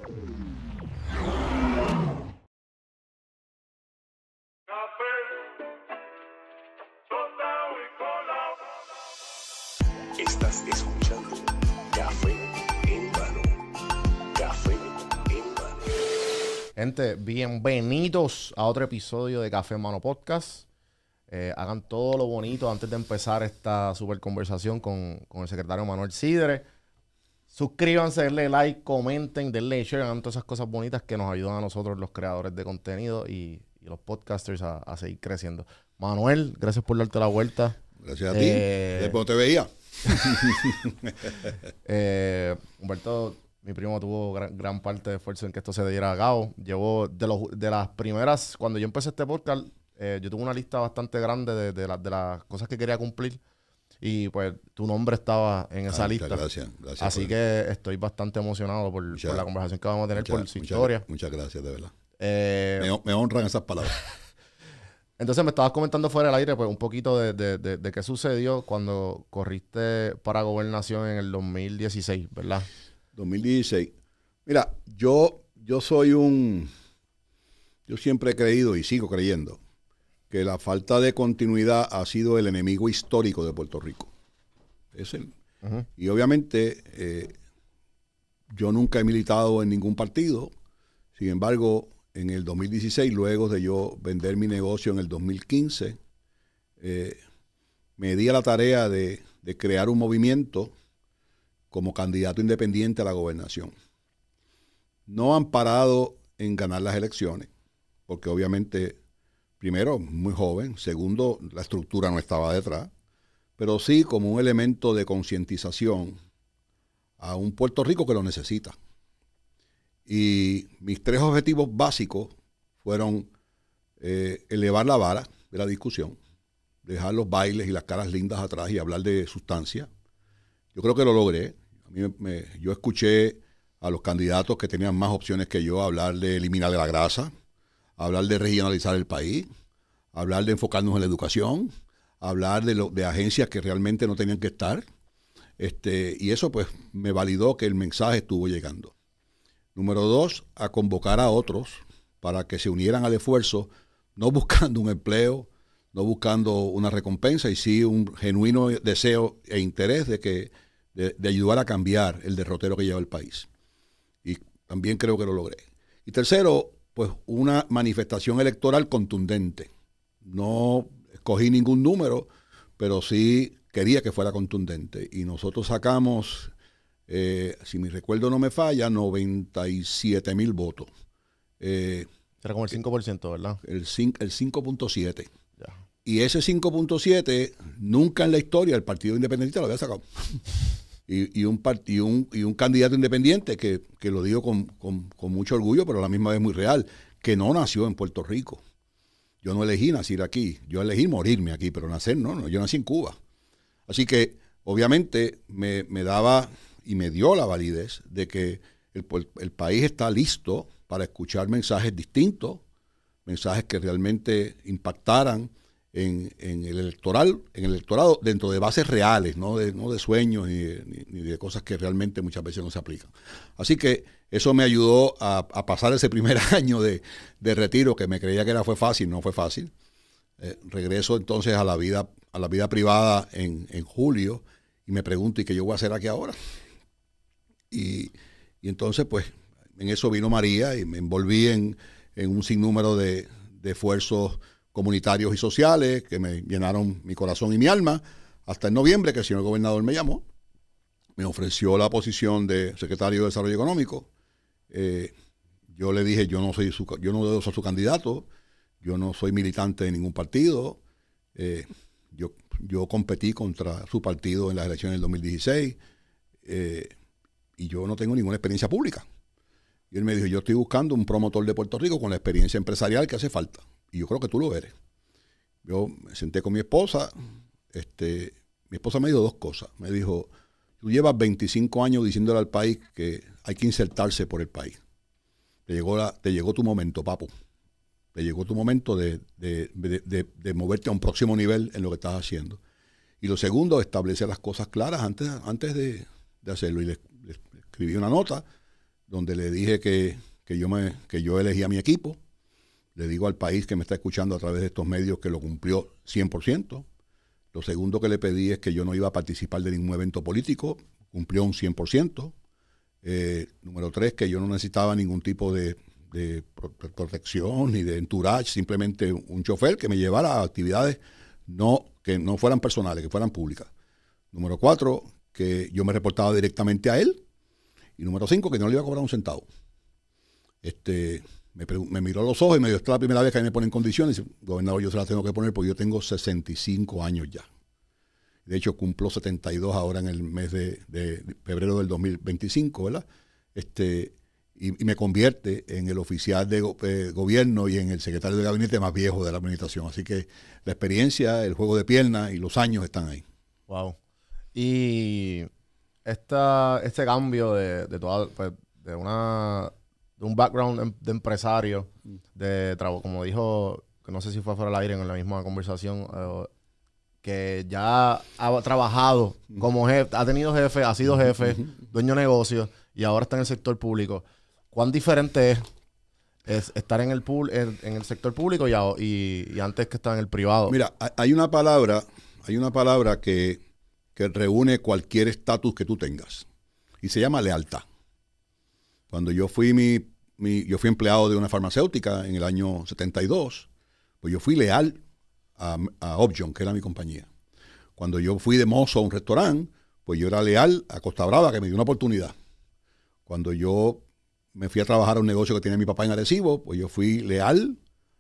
Estás escuchando Café en Mano. Café en Mano. Gente, bienvenidos a otro episodio de Café en Mano Podcast. Hagan todo lo bonito antes de empezar esta super conversación con el secretario Manuel Sidre. Suscríbanse, denle like, comenten, denle share, hagan todas esas cosas bonitas que nos ayudan a nosotros, los creadores de contenido y los podcasters a seguir creciendo. Manuel, gracias por darte la vuelta. Gracias a ti. Después no te veía. Humberto, mi primo, tuvo gran parte de esfuerzo en que esto se diera a cabo. Llevó de las primeras, cuando yo empecé este podcast, yo tuve una lista bastante grande de las cosas que quería cumplir. Y pues tu nombre estaba en esa lista. Gracias. Así que estoy bastante emocionado por la conversación que vamos a tener, por su historia. Muchas gracias, de verdad. Me honran esas palabras. Entonces me estabas comentando fuera del aire pues un poquito de qué sucedió cuando corriste para gobernación en el 2016, ¿verdad? 2016. Mira, yo siempre he creído y sigo creyendo que la falta de continuidad ha sido el enemigo histórico de Puerto Rico. Y obviamente yo nunca he militado en ningún partido. Sin embargo, en el 2016, luego de yo vender mi negocio en el 2015, me di a la tarea de crear un movimiento como candidato independiente a la gobernación. No amparado en ganar las elecciones, porque obviamente, primero, muy joven, segundo, la estructura no estaba detrás, pero sí como un elemento de concientización a un Puerto Rico que lo necesita. Y mis tres objetivos básicos fueron elevar la vara de la discusión, dejar los bailes y las caras lindas atrás y hablar de sustancia. Yo creo que lo logré. Yo escuché a los candidatos que tenían más opciones que yo hablar de eliminar la grasa, hablar de regionalizar el país, hablar de enfocarnos en la educación, hablar de agencias que realmente no tenían que estar. Y eso pues me validó que el mensaje estuvo llegando. Número 2, a convocar a otros para que se unieran al esfuerzo, no buscando un empleo, no buscando una recompensa, y sí un genuino deseo e interés de ayudar a cambiar el derrotero que lleva el país. Y también creo que lo logré. Y tercero, pues una manifestación electoral contundente. No escogí ningún número, pero sí quería que fuera contundente. Y nosotros sacamos, si mi recuerdo no me falla, 97,000 votos. Era como el 5%, ¿verdad? El 5.7. Y ese 5.7 nunca en la historia el Partido Independentista lo había sacado. y un candidato independiente que lo digo con mucho orgullo, pero a la misma vez muy real, que no nació en Puerto Rico. Yo no elegí nacer aquí, yo elegí morirme aquí, pero nacer no, yo nací en Cuba. Así que obviamente me daba y me dio la validez de que el país está listo para escuchar mensajes distintos, mensajes que realmente impactaran en el electorado dentro de bases reales, no de sueños ni de cosas que realmente muchas veces no se aplican. Así que eso me ayudó a pasar ese primer año de retiro, que me creía que fue fácil, no fue fácil. Regreso entonces a la vida privada en julio y me pregunto, ¿y qué yo voy a hacer aquí ahora? Y entonces pues en eso vino María y me envolví en un sinnúmero de esfuerzos comunitarios y sociales que me llenaron mi corazón y mi alma, hasta en noviembre, que el señor gobernador me llamó, me ofreció la posición de secretario de Desarrollo Económico. Yo le dije, yo no debo ser su candidato, yo no soy militante de ningún partido, yo competí contra su partido en las elecciones del 2016 y yo no tengo ninguna experiencia pública. Y él me dijo, yo estoy buscando un promotor de Puerto Rico con la experiencia empresarial que hace falta. Y yo creo que tú lo eres. Yo me senté con mi esposa. Mi esposa me dijo dos cosas. Me dijo, tú llevas 25 años diciéndole al país que hay que insertarse por el país. Te llegó tu momento, papu. Te llegó tu momento de moverte a un próximo nivel en lo que estás haciendo. Y lo segundo, establece las cosas claras antes de hacerlo. Y le escribí una nota donde le dije que yo elegí a mi equipo. Le digo al país que me está escuchando a través de estos medios que lo cumplió 100%. Lo segundo que le pedí es que yo no iba a participar de ningún evento político, cumplió un 100%. Número 3, que yo no necesitaba ningún tipo de protección ni de entourage, simplemente un chofer que me llevara a actividades que no fueran personales, que fueran públicas. Número 4, que yo me reportaba directamente a él. Y número 5, que no le iba a cobrar un centavo. Me miró a los ojos y me dijo, esta es la primera vez que me pone en condiciones. Y dice, gobernador, yo se la tengo que poner porque yo tengo 65 años ya. De hecho, cumplo 72 ahora en el mes de febrero del 2025, ¿verdad? Y me convierte en el oficial de gobierno y en el secretario de gabinete más viejo de la administración. Así que la experiencia, el juego de piernas y los años están ahí. Wow. Y este cambio de un background de empresario, como dijo, que no sé si fue fuera del aire en la misma conversación, que ya ha trabajado como jefe, ha tenido jefe, ha sido jefe, dueño de negocios y ahora está en el sector público. ¿Cuán diferente es estar en el sector público y antes que estar en el privado? Mira, hay una palabra que reúne cualquier estatus que tú tengas y se llama lealtad. Cuando yo fui yo fui empleado de una farmacéutica en el año 72, pues yo fui leal a Upjohn, que era mi compañía. Cuando yo fui de mozo a un restaurante, pues yo era leal a Costa Brava, que me dio una oportunidad. Cuando yo me fui a trabajar a un negocio que tenía mi papá en Arecibo, pues yo fui leal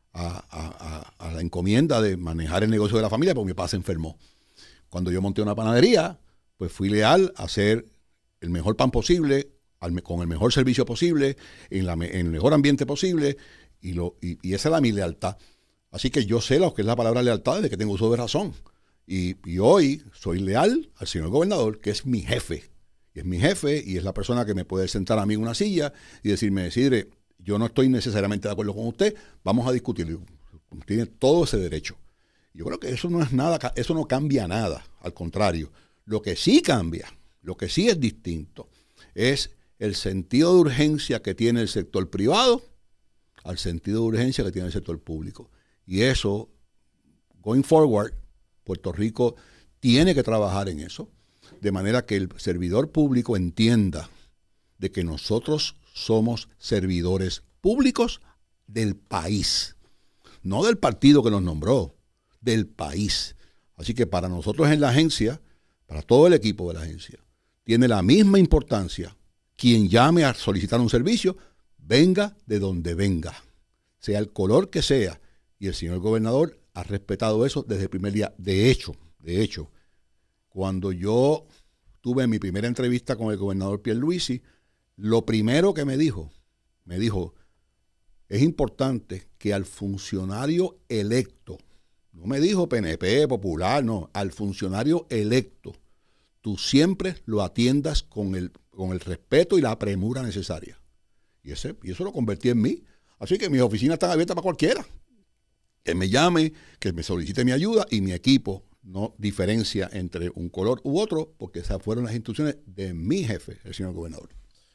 a la encomienda de manejar el negocio de la familia, porque mi papá se enfermó. Cuando yo monté una panadería, pues fui leal a hacer el mejor pan posible, con el mejor servicio posible, en el mejor ambiente posible, y esa era mi lealtad. Así que yo sé lo que es la palabra lealtad desde que tengo uso de razón. Y hoy soy leal al señor gobernador, que es mi jefe. Y es mi jefe y es la persona que me puede sentar a mí en una silla y decirme, Isidre, yo no estoy necesariamente de acuerdo con usted, vamos a discutirlo. Tiene todo ese derecho. Yo creo que eso no es nada, eso no cambia nada. Al contrario, lo que sí cambia, lo que sí es distinto, es el sentido de urgencia que tiene el sector privado al sentido de urgencia que tiene el sector público. Y eso, going forward, Puerto Rico tiene que trabajar en eso, de manera que el servidor público entienda de que nosotros somos servidores públicos del país, no del partido que nos nombró, del país. Así que para nosotros en la agencia, para todo el equipo de la agencia, tiene la misma importancia quien llame a solicitar un servicio, venga de donde venga, sea el color que sea. Y el señor gobernador ha respetado eso desde el primer día. De hecho, cuando yo tuve mi primera entrevista con el gobernador Pierluisi, lo primero que me dijo, es importante que al funcionario electo, no me dijo PNP, popular, no, al funcionario electo, tú siempre lo atiendas con el respeto y la premura necesaria. Y eso lo convertí en mí. Así que mis oficinas están abiertas para cualquiera. Que me llame, que me solicite mi ayuda, y mi equipo no diferencia entre un color u otro, porque esas fueron las instrucciones de mi jefe, el señor gobernador.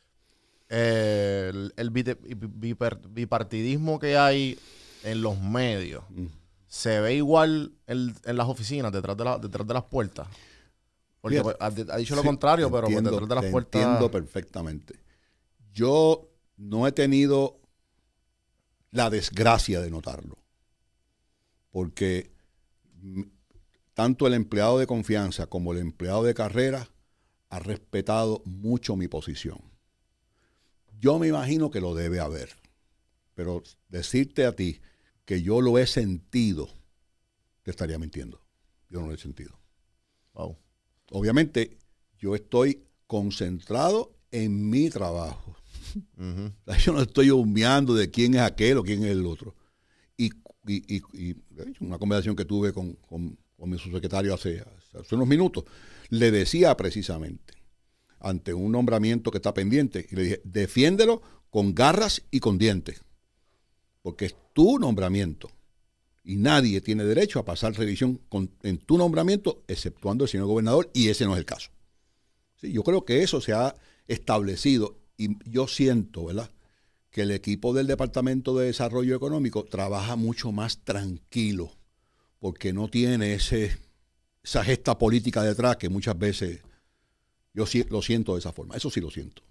El bipartidismo que hay en los medios, ¿se ve igual en las oficinas, detrás de las puertas? Porque Fíjate, ha dicho lo contrario, pero pues detrás de las puertas... Entiendo perfectamente. Yo no he tenido la desgracia de notarlo, porque tanto el empleado de confianza como el empleado de carrera ha respetado mucho mi posición. Yo me imagino que lo debe haber, pero decirte a ti que yo lo he sentido, te estaría mintiendo. Yo no lo he sentido. Wow. Obviamente, yo estoy concentrado en mi trabajo. Yo no estoy humeando de quién es aquel o quién es el otro. Y una conversación que tuve con mi subsecretario hace unos minutos, le decía precisamente, ante un nombramiento que está pendiente, y le dije, defiéndelo con garras y con dientes, porque es tu nombramiento y nadie tiene derecho a pasar revisión en tu nombramiento, exceptuando el señor gobernador, y ese no es el caso. Sí, yo creo que eso se ha establecido, Y yo siento, ¿verdad?, que el equipo del Departamento de Desarrollo Económico trabaja mucho más tranquilo, porque no tiene esa gesta política detrás que muchas veces yo lo siento de esa forma. Eso sí lo siento.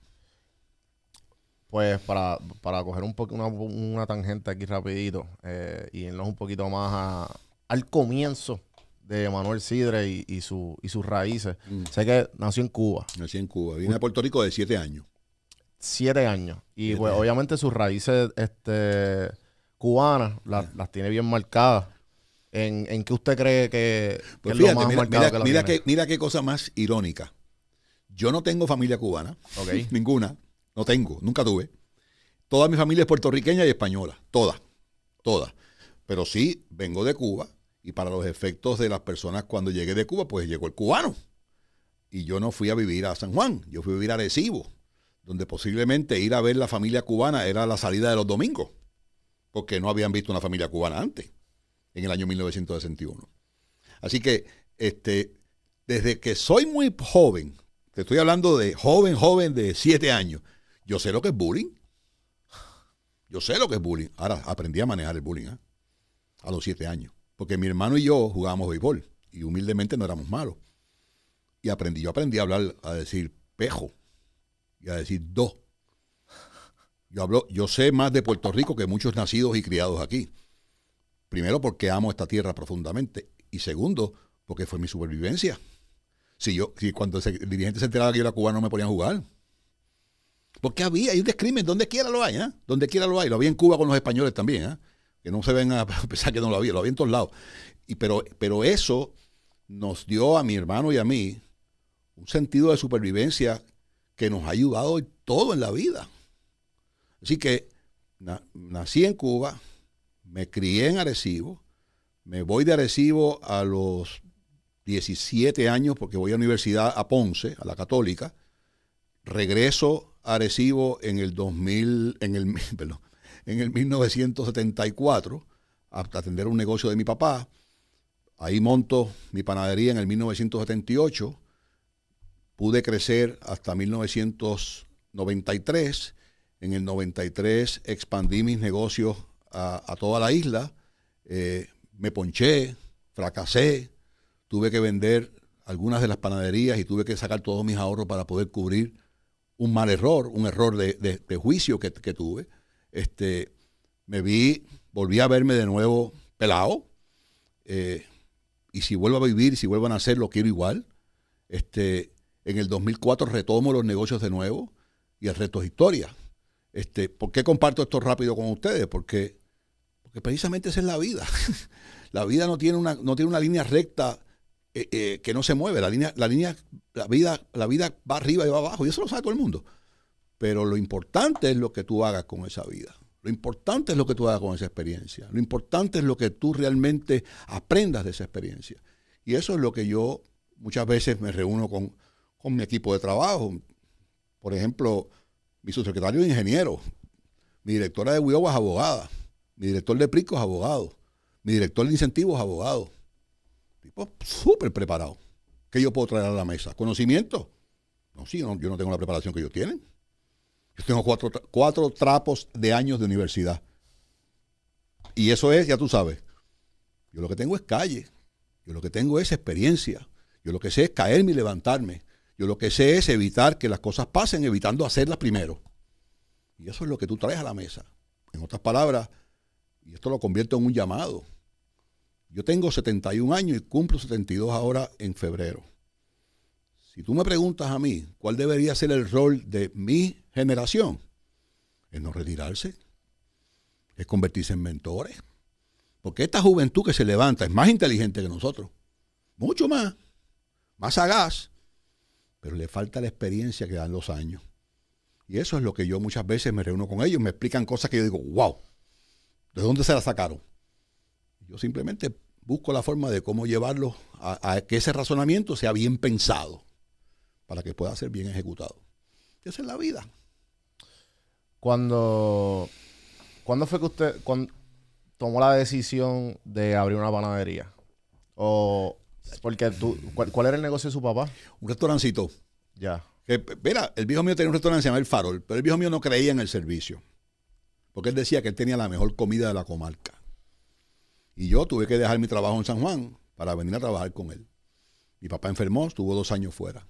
Pues para coger un poco una tangente aquí rapidito y irnos un poquito más al comienzo de Manuel Sidre y sus raíces. Sé que nació en Cuba. Nací en Cuba. Vine a Puerto Rico de 7 años. 7 años. Y pues obviamente sus raíces cubanas las tiene bien marcadas. ¿En qué usted cree que Pues es fíjate, lo más marcado que lo tiene? mira qué cosa más irónica. Yo no tengo familia cubana. Okay. Ninguna. No tengo. Nunca tuve. Toda mi familia es puertorriqueña y española. Toda. Pero sí, vengo de Cuba. Y para los efectos de las personas cuando llegué de Cuba, pues llegó el cubano. Y yo no fui a vivir a San Juan. Yo fui a vivir a Arecibo, donde posiblemente ir a ver la familia cubana era la salida de los domingos, porque no habían visto una familia cubana antes, en el año 1961. Así que desde que soy muy joven, te estoy hablando de joven de 7 años, yo sé lo que es bullying. Ahora aprendí a manejar el bullying a los 7 años, porque mi hermano y yo jugábamos béisbol y humildemente no éramos malos. Y yo aprendí a hablar, a decir pejo y a decir do. Yo sé más de Puerto Rico que muchos nacidos y criados aquí. Primero, porque amo esta tierra profundamente. Y segundo, porque fue mi supervivencia. Si cuando el dirigente se enteraba que yo era cubano, no me ponían a jugar. Porque hay un descrimen, donde quiera lo hay, ¿eh? Donde quiera lo hay. Lo había en Cuba con los españoles también, ¿eh? Que no se ven a pensar que no lo había en todos lados. Pero eso nos dio a mi hermano y a mí un sentido de supervivencia que nos ha ayudado en todo en la vida. Así que nací en Cuba, me crié en Arecibo, me voy de Arecibo a los 17 años porque voy a la universidad a Ponce, a la Católica, regreso a Arecibo en el 1974 a atender un negocio de mi papá. Ahí monto mi panadería en el 1978. Pude crecer hasta 1993. En el 93 expandí mis negocios a toda la isla. Me ponché, fracasé. Tuve que vender algunas de las panaderías y tuve que sacar todos mis ahorros para poder cubrir un error de juicio que tuve. Volví a verme de nuevo pelado. Y si vuelvo a vivir, si vuelvo a nacer, lo quiero igual. En el 2004 retomo los negocios de nuevo y el resto es historia. ¿Por qué comparto esto rápido con ustedes? Porque precisamente esa es la vida. La vida no tiene una línea recta que no se mueve. La vida va arriba y va abajo, y eso lo sabe todo el mundo. Pero lo importante es lo que tú hagas con esa vida. Lo importante es lo que tú hagas con esa experiencia. Lo importante es lo que tú realmente aprendas de esa experiencia. Y eso es lo que yo muchas veces me reúno con mi equipo de trabajo. Por ejemplo, mi subsecretario de ingeniero, mi directora de WIOBA es abogada, mi director de PRICO es abogado, mi director de incentivos es abogado. Tipo súper preparado. ¿Qué yo puedo traer a la mesa? ¿Conocimiento? No, sí, yo no tengo la preparación que ellos tienen. Yo tengo cuatro trapos de años de universidad. Y eso es, ya tú sabes, yo lo que tengo es calle, yo lo que tengo es experiencia, yo lo que sé es caerme y levantarme, yo lo que sé es evitar que las cosas pasen, evitando hacerlas primero. Y eso es lo que tú traes a la mesa. En otras palabras, y esto lo convierto en un llamado. Yo tengo 71 años y cumplo 72 ahora en febrero. Si tú me preguntas a mí cuál debería ser el rol de mi generación, es no retirarse, es convertirse en mentores. Porque esta juventud que se levanta es más inteligente que nosotros, mucho más sagaz, pero le falta la experiencia que dan los años. Y eso es lo que yo muchas veces me reúno con ellos, me explican cosas que yo digo, wow, ¿de dónde se las sacaron? Yo simplemente busco la forma de cómo llevarlos a que ese razonamiento sea bien pensado para que pueda ser bien ejecutado. Esa es la vida. ¿Cuándo fue que usted tomó la decisión de abrir una panadería? Porque ¿cuál era el negocio de su papá? Un restaurancito Ya. Mira, el viejo mío tenía un restaurante que se llamaba El Farol, pero el viejo mío no creía en el servicio. Porque él decía que él tenía la mejor comida de la comarca. Y yo tuve que dejar mi trabajo en San Juan para venir a trabajar con él. Mi papá enfermó, estuvo 2 años fuera.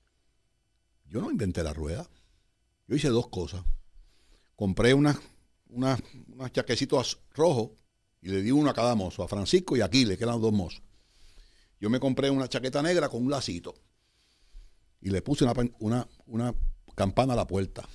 Yo no inventé la rueda. Yo hice 2 cosas. Compré unos chaquecitos rojos y le di uno a cada mozo, a Francisco y a Aquiles, que eran los 2 mozos. Yo me compré una chaqueta negra con un lacito y le puse una campana a la puerta.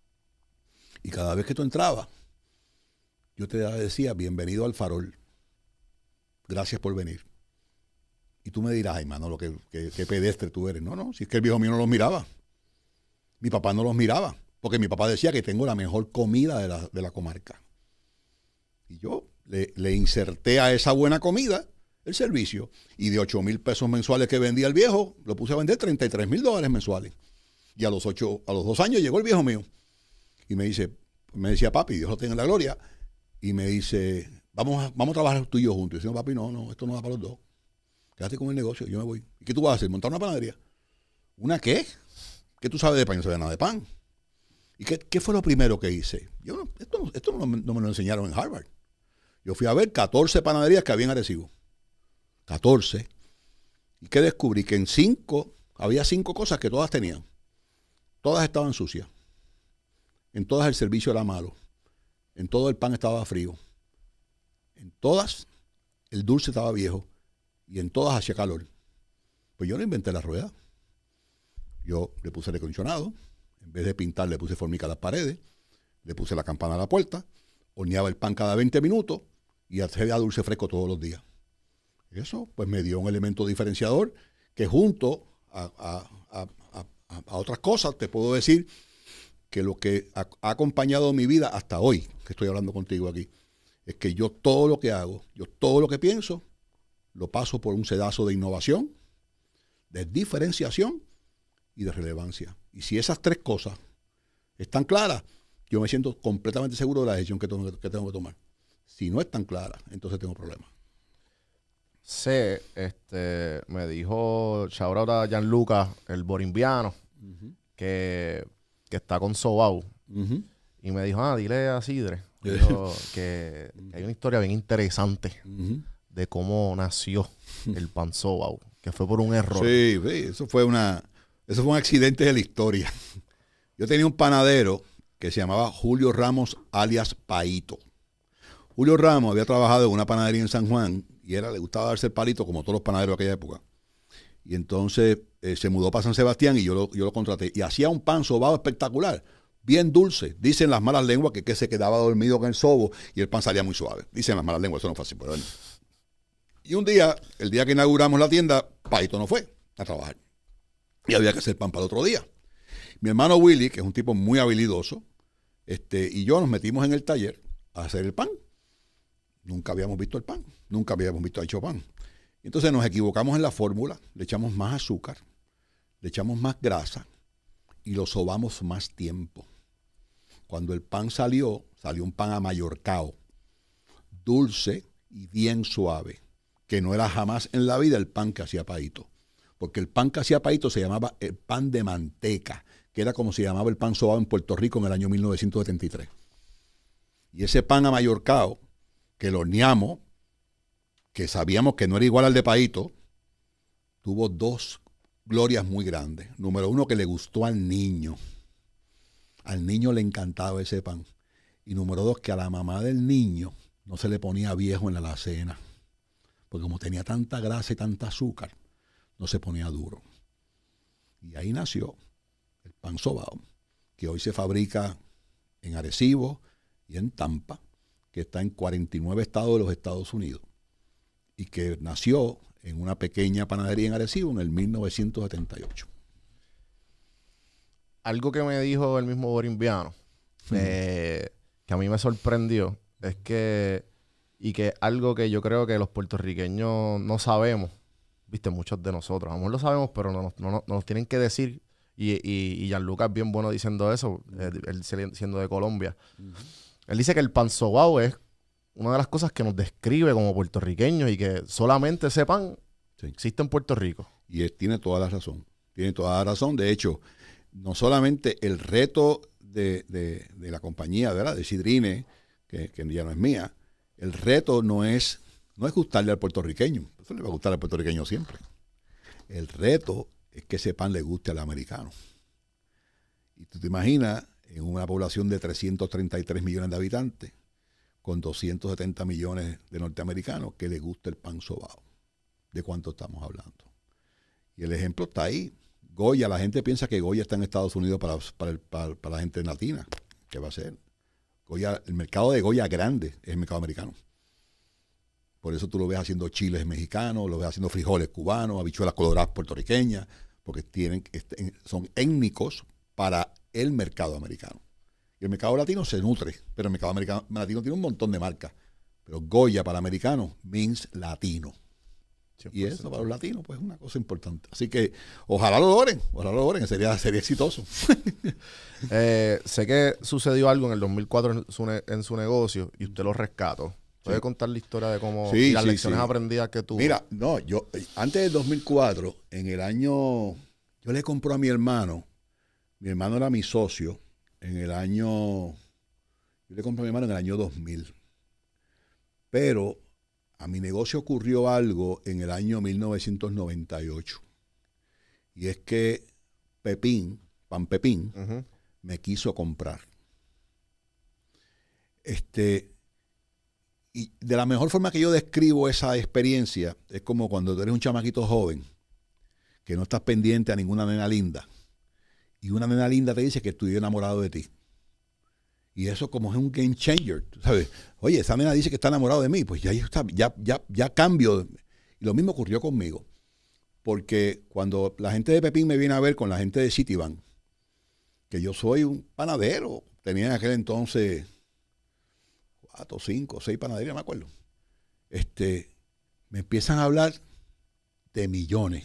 Y cada vez que tú entrabas, yo te decía, bienvenido al Farol. Gracias por venir. Y tú me dirás, ay, mano, qué pedestre tú eres. No, si es que el viejo mío no los miraba. Mi papá no los miraba, porque mi papá decía que tengo la mejor comida de la comarca. Y yo le inserté a esa buena comida el servicio. Y de 8,000 pesos mensuales que vendía el viejo, lo puse a vender $33,000 mensuales. Y a los 2 años llegó el viejo mío. Y me decía, papi, Dios lo tenga en la gloria. Y me dice, vamos a trabajar tú y yo juntos. Y yo, papi, no, esto no va para los dos. Quédate con el negocio, yo me voy. ¿Y qué tú vas a hacer? ¿Montar una panadería? ¿Una qué? ¿Qué tú sabes de pan? Yo no sabía nada de pan. ¿Y qué fue lo primero que hice? Esto no me lo enseñaron en Harvard. Yo fui a ver 14 panaderías que había en Arecibo. 14. ¿Y qué descubrí? Que había 5 cosas que todas tenían. Todas estaban sucias. En todas el servicio era malo. En todo el pan estaba frío. En todas el dulce estaba viejo. Y en todas hacía calor. Pues yo no inventé la rueda. Yo le puse aire acondicionado. En vez de pintar, le puse formica a las paredes. Le puse la campana a la puerta. Horneaba el pan cada 20 minutos. Y hacía dulce fresco todos los días. Eso pues me dio un elemento diferenciador que junto a otras cosas te puedo decir que lo que ha acompañado mi vida hasta hoy, que estoy hablando contigo aquí, es que yo todo lo que hago, yo todo lo que pienso, lo paso por un sedazo de innovación, de diferenciación y de relevancia. Y si esas 3 cosas están claras, yo me siento completamente seguro de la decisión que tengo que tomar. Si no están claras, entonces tengo problemas. Me dijo shout out a Gianluca, el borimbiano, que está con Sobau. Y me dijo, dile a Sidre que hay una historia bien interesante de cómo nació el pan Sobau, que fue por un error. Sí, eso fue un accidente de la historia. Yo tenía un panadero que se llamaba Julio Ramos, alias Paito. Julio Ramos había trabajado en una panadería en San Juan y le gustaba darse el palito como todos los panaderos de aquella época. Y entonces se mudó para San Sebastián y yo lo contraté. Y hacía un pan sobado espectacular, bien dulce. Dicen las malas lenguas que se quedaba dormido con el sobo y el pan salía muy suave. Dicen las malas lenguas, eso no fue así. Pero bueno. Y un día, el día que inauguramos la tienda, Paito no fue a trabajar. Y había que hacer pan para el otro día. Mi hermano Willy, que es un tipo muy habilidoso, y yo nos metimos en el taller a hacer el pan. Nunca habíamos visto el pan, nunca habíamos visto hecho pan. Entonces nos equivocamos en la fórmula, le echamos más azúcar, le echamos más grasa y lo sobamos más tiempo. Cuando el pan salió un pan amallorcao, dulce y bien suave, que no era jamás en la vida el pan que hacía Paito. Porque el pan que hacía Paito se llamaba el pan de manteca, que era como se llamaba el pan sobado en Puerto Rico en el año 1973. Y ese pan amallorcao, que lo horneamos, que sabíamos que no era igual al de Paito, tuvo 2 glorias muy grandes. Número 1, que le gustó al niño. Al niño le encantaba ese pan. Y número 2, que a la mamá del niño no se le ponía viejo en la alacena. Porque como tenía tanta grasa y tanta azúcar, no se ponía duro. Y ahí nació el pan sobao, que hoy se fabrica en Arecibo y en Tampa, que está en 49 estados de los Estados Unidos y que nació en una pequeña panadería en Arecibo en el 1978. Algo que me dijo el mismo borimbiano, que a mí me sorprendió, es que algo que yo creo que los puertorriqueños no sabemos, viste, muchos de nosotros, a lo mejor lo sabemos, pero no nos tienen que decir, y Gianluca es bien bueno diciendo eso, él siendo de Colombia. Él dice que el pan sobao es una de las cosas que nos describe como puertorriqueños y que solamente ese pan existe en Puerto Rico. Y tiene toda la razón. Tiene toda la razón. De hecho, no solamente el reto de la compañía, ¿verdad? De Sidrine, que ya no es mía, el reto no es gustarle al puertorriqueño. Eso le va a gustar al puertorriqueño siempre. El reto es que ese pan le guste al americano. Y tú te imaginas, en una población de 333 millones de habitantes, con 270 millones de norteamericanos, que les guste el pan sobao. ¿De cuánto estamos hablando? Y el ejemplo está ahí. Goya, la gente piensa que Goya está en Estados Unidos para la gente latina. ¿Qué va a ser? Goya, el mercado de Goya grande es el mercado americano. Por eso tú lo ves haciendo chiles mexicanos, lo ves haciendo frijoles cubanos, habichuelas coloradas puertorriqueñas, porque son étnicos para el mercado americano. Y el mercado latino se nutre, pero el mercado latino tiene un montón de marcas. Pero Goya para americanos means latino. Y eso para los latinos, pues es una cosa importante. Así que ojalá lo logren, sería exitoso. Sé que sucedió algo en el 2004 en su negocio y usted lo rescató. ¿Puede contar la historia de cómo y las lecciones aprendidas que tuvo? Mira, no, yo antes del 2004, yo le compré a mi hermano era mi socio, yo le compré a mi hermano en el año 2000. Pero a mi negocio ocurrió algo en el año 1998. Y es que Pan Pepín, me quiso comprar. Y de la mejor forma que yo describo esa experiencia es como cuando tú eres un chamaquito joven que no estás pendiente a ninguna nena linda y una nena linda te dice que estoy enamorado de ti. Y eso como es un game changer, ¿sabes? Oye, esa nena dice que está enamorado de mí, pues ya cambio. Y lo mismo ocurrió conmigo. Porque cuando la gente de Pepín me viene a ver con la gente de Citibank, que yo soy un panadero, tenía en aquel entonces 4, 5, 6 panaderías, me acuerdo. Me empiezan a hablar de millones.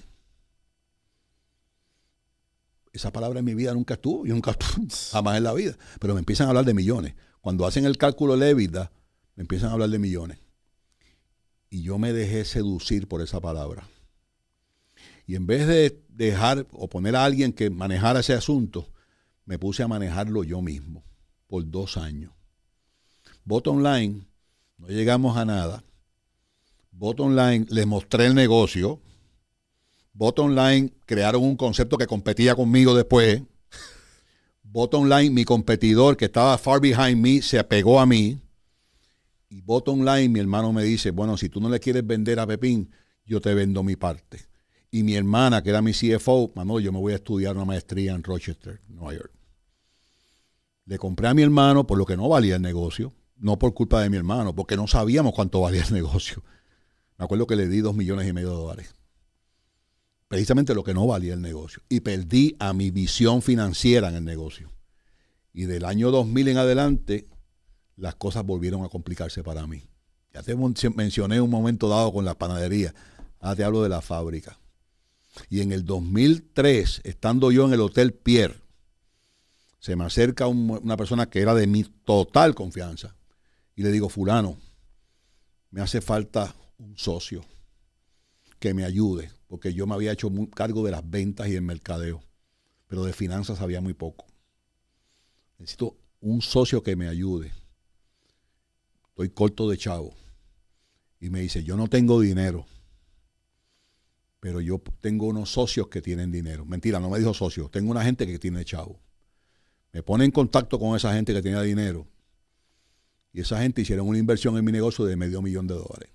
Esa palabra en mi vida nunca estuvo, jamás en la vida, pero me empiezan a hablar de millones. Cuando hacen el cálculo de EBITDA, me empiezan a hablar de millones. Y yo me dejé seducir por esa palabra. Y en vez de dejar o poner a alguien que manejara ese asunto, me puse a manejarlo yo mismo por 2 años. Bottom line, no llegamos a nada. Bottom line, les mostré el negocio. Bottom line, crearon un concepto que competía conmigo después. Bottom line, mi competidor que estaba far behind me se apegó a mí. Y bottom line, mi hermano me dice, bueno, si tú no le quieres vender a Pepín, yo te vendo mi parte. Y mi hermana, que era mi CFO, Manolo, yo me voy a estudiar una maestría en Rochester, Nueva York. Le compré a mi hermano por lo que no valía el negocio, no por culpa de mi hermano, porque no sabíamos cuánto valía el negocio. Me acuerdo que le di $2,5 millones. Precisamente lo que no valía el negocio. Y perdí a mi visión financiera en el negocio. Y del año 2000 en adelante, las cosas volvieron a complicarse para mí. Ya te mencioné un momento dado con la panadería. Ahora te hablo de la fábrica. Y en el 2003, estando yo en el Hotel Pierre, se me acerca una persona que era de mi total confianza. Y le digo, fulano, me hace falta un socio que me ayude, porque yo me había hecho cargo de las ventas y el mercadeo, pero de finanzas sabía muy poco. Necesito un socio que me ayude. Estoy corto de chavo. Y me dice, yo no tengo dinero, pero yo tengo unos socios que tienen dinero. Mentira, no me dijo socios, tengo una gente que tiene chavo. Me pone en contacto con esa gente que tenía dinero. Y esa gente hicieron una inversión en mi negocio de $500,000.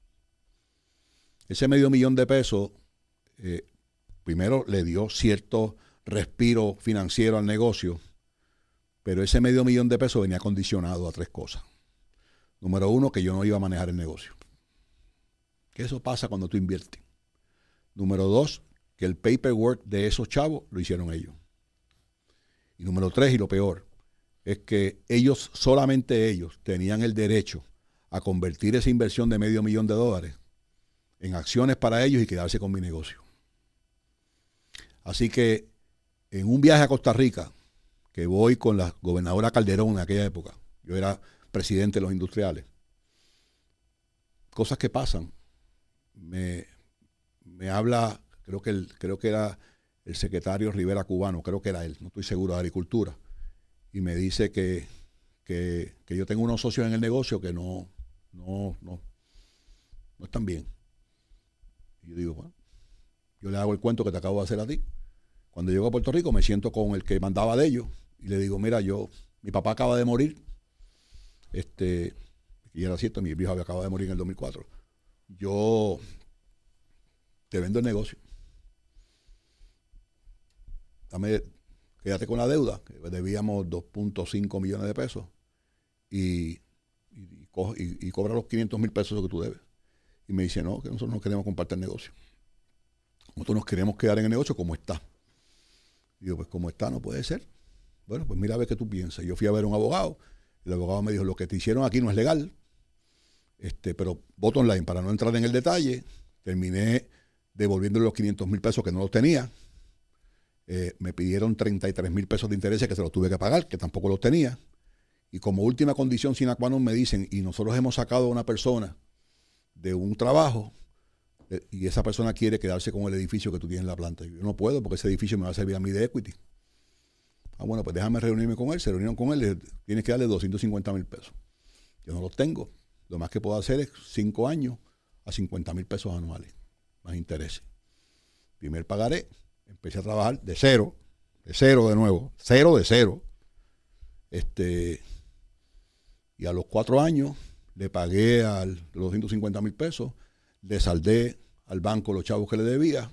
Ese $500,000 primero le dio cierto respiro financiero al negocio, pero ese $500,000 venía condicionado a 3 cosas. Número 1, que yo no iba a manejar el negocio. Que eso pasa cuando tú inviertes. Número 2, que el paperwork de esos chavos lo hicieron ellos. Y número 3, y lo peor, es que solamente ellos tenían el derecho a convertir esa inversión de $500,000 en acciones para ellos y quedarse con mi negocio. Así que en un viaje a Costa Rica, que voy con la gobernadora Calderón en aquella época, yo era presidente de los industriales, cosas que pasan, me habla, creo que era el secretario Rivera Cubano, creo que era él, no estoy seguro, de Agricultura, y me dice que yo tengo unos socios en el negocio que no están bien. Y yo digo, bueno, yo le hago el cuento que te acabo de hacer a ti. Cuando llego a Puerto Rico me siento con el que mandaba de ellos y le digo, mira, mi papá acaba de morir, y era cierto, mi viejo acaba de morir en el 2004. Yo te vendo el negocio. Quédate con la deuda, que debíamos 2.5 millones de pesos, y cobra los 500,000 pesos que tú debes. Y me dice, no, que nosotros no queremos compartir el negocio. Nosotros nos queremos quedar en el negocio como está. Y digo, pues como está no puede ser. Bueno, pues mira a ver qué tú piensas. Yo fui a ver a un abogado, el abogado me dijo, lo que te hicieron aquí no es legal, pero bottom line, para no entrar en el detalle, terminé devolviéndole los 500,000 pesos que no los tenía. Me pidieron 33,000 pesos de intereses que se los tuve que pagar, que tampoco los tenía. Y como última condición sine qua non me dicen, y nosotros hemos sacado a una persona de un trabajo, y esa persona quiere quedarse con el edificio que tú tienes en la planta. Yo no puedo porque ese edificio me va a servir a mí de equity. Ah, bueno, pues déjame reunirme con él. Se reunieron con él, tienes que darle 250,000 pesos. Yo no los tengo. Lo más que puedo hacer es 5 años a 50,000 pesos anuales, más intereses. Primer pagaré, empecé a trabajar de cero de nuevo, cero de cero. Y a los 4 años le pagué los 250,000 pesos, le saldé al banco los chavos que le debía,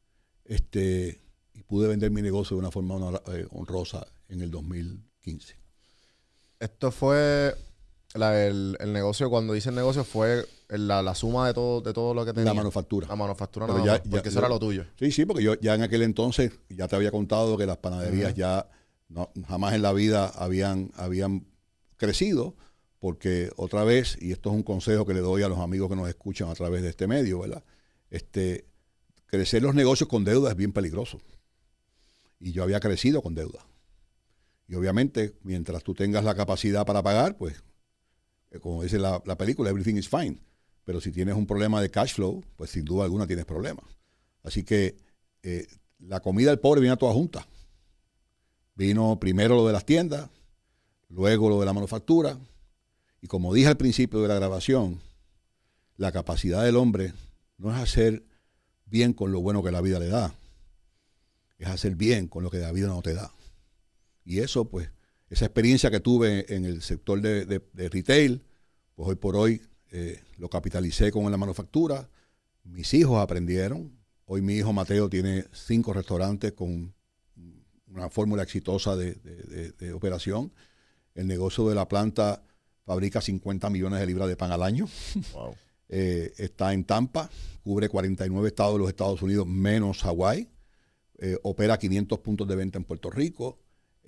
y pude vender mi negocio de una forma honrosa en el 2015. Esto fue el negocio, cuando dice el negocio, fue la suma de todo lo que tenía. La manufactura. La manufactura Pero nada más, porque eso era lo tuyo. Sí, porque yo ya en aquel entonces ya te había contado que las panaderías ya jamás en la vida habían crecido, porque otra vez, y esto es un consejo que le doy a los amigos que nos escuchan a través de este medio, ¿verdad? Crecer los negocios con deuda es bien peligroso. Y yo había crecido con deuda. Y obviamente, mientras tú tengas la capacidad para pagar, pues, como dice la película, everything is fine. Pero si tienes un problema de cash flow, pues sin duda alguna tienes problemas. Así que la comida del pobre viene a toda junta. Vino primero lo de las tiendas, luego lo de la manufactura. Y como dije al principio de la grabación, la capacidad del hombre no es hacer bien con lo bueno que la vida le da, es hacer bien con lo que la vida no te da. Y eso, pues, esa experiencia que tuve en el sector de retail, pues hoy por hoy lo capitalicé con la manufactura. Mis hijos aprendieron. Hoy mi hijo Mateo tiene 5 restaurantes con una fórmula exitosa de operación. El negocio de la planta fabrica 50 millones de libras de pan al año. Wow. Está en Tampa, cubre 49 estados de los Estados Unidos menos Hawái. Opera 500 puntos de venta en Puerto Rico.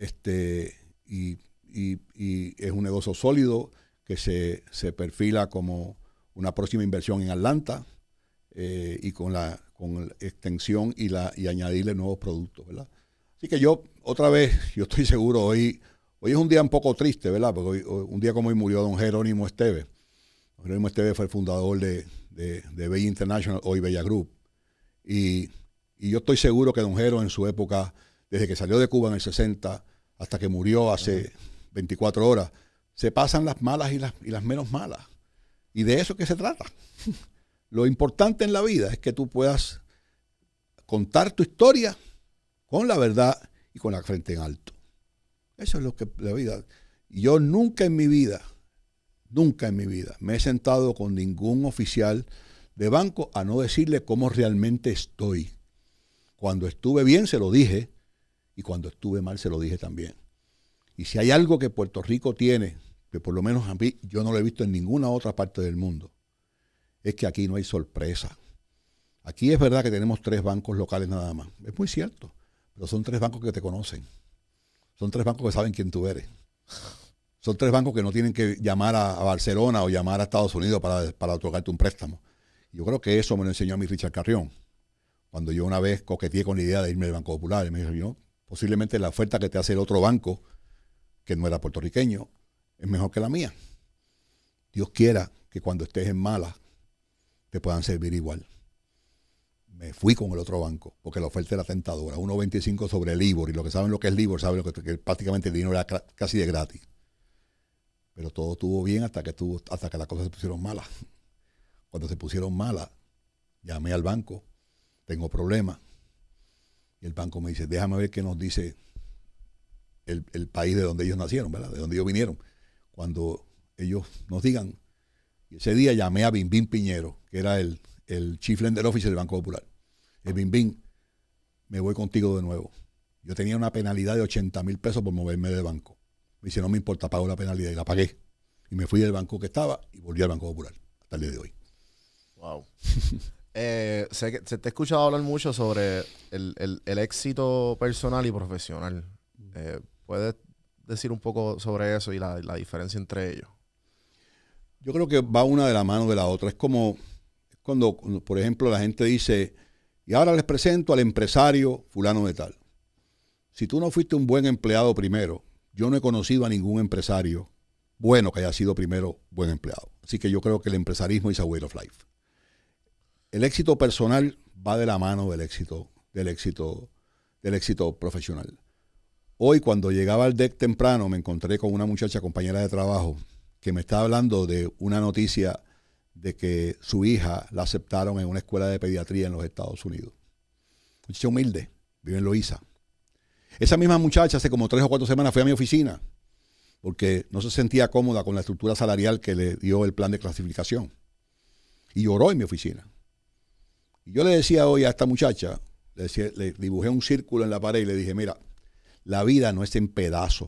Y es un negocio sólido que se perfila como una próxima inversión en Atlanta, y con la extensión y añadirle nuevos productos, ¿verdad? Así que yo estoy seguro, hoy es un día un poco triste, ¿verdad? Porque un día como hoy murió don Jerónimo Esteves. Don Jerónimo Esteves fue el fundador de Bella International, hoy Bella Group. Y yo estoy seguro que don Jero en su época, desde que salió de Cuba en el 60 hasta que murió hace 24 horas, se pasan las malas y las menos malas. Y de eso es que se trata. Lo importante en la vida es que tú puedas contar tu historia con la verdad y con la frente en alto. Eso es lo que la vida. Y yo nunca en mi vida me he sentado con ningún oficial de banco a no decirle cómo realmente estoy. Cuando estuve bien se lo dije, y cuando estuve mal se lo dije también. Y si hay algo que Puerto Rico tiene, que por lo menos a mí yo no lo he visto en ninguna otra parte del mundo, es que aquí no hay sorpresa. Aquí es verdad que tenemos 3 bancos locales nada más. Es muy cierto, pero son 3 bancos que te conocen. Son 3 bancos que saben quién tú eres. Son 3 bancos que no tienen que llamar a Barcelona o llamar a Estados Unidos para otorgarte un préstamo. Yo creo que eso me lo enseñó a mí Richard Carrión. Cuando yo una vez coqueteé con la idea de irme al Banco Popular, y me dijo, yo, posiblemente la oferta que te hace el otro banco, que no era puertorriqueño, es mejor que la mía. Dios quiera que cuando estés en mala, te puedan servir igual. Me fui con el otro banco, porque la oferta era tentadora, 1.25 sobre el LIBOR, y los que saben lo que es LIBOR saben que prácticamente el dinero era casi de gratis. Pero todo estuvo bien hasta que las cosas se pusieron malas. Cuando se pusieron malas, llamé al banco, tengo problemas, y el banco me dice, déjame ver qué nos dice el país de donde ellos nacieron, ¿verdad? De donde ellos vinieron. Cuando ellos nos digan, y ese día llamé a Bimbín Piñero, que era el Chief Lender Officer del Banco Popular. El Bimbín, me voy contigo de nuevo. Yo tenía una penalidad de 80 mil pesos por moverme del banco. Me dice, no me importa, pago la penalidad, y la pagué. Y me fui del banco que estaba y volví al Banco Popular hasta el día de hoy. Wow. Sé que se te ha escuchado hablar mucho sobre el éxito personal y profesional. ¿Puedes decir un poco sobre eso y la diferencia entre ellos? Yo creo que va una de la mano de la otra. Es como cuando, por ejemplo, la gente dice, y ahora les presento al empresario fulano de tal. Si tú no fuiste un buen empleado primero, yo no he conocido a ningún empresario bueno que haya sido primero buen empleado. Así que yo creo que el empresarismo is a way of life. El éxito personal va de la mano del éxito profesional. Hoy, cuando llegaba al deck temprano, me encontré con una muchacha, compañera de trabajo, que me estaba hablando de una noticia de que su hija la aceptaron en una escuela de pediatría en los Estados Unidos. Muchacha humilde, vive en Loíza. Esa misma muchacha hace como 3 o 4 semanas fue a mi oficina porque no se sentía cómoda con la estructura salarial que le dio el plan de clasificación. Y lloró en mi oficina. Y yo le decía hoy a esta muchacha, le dibujé un círculo en la pared y le dije, mira, la vida no es en pedazos.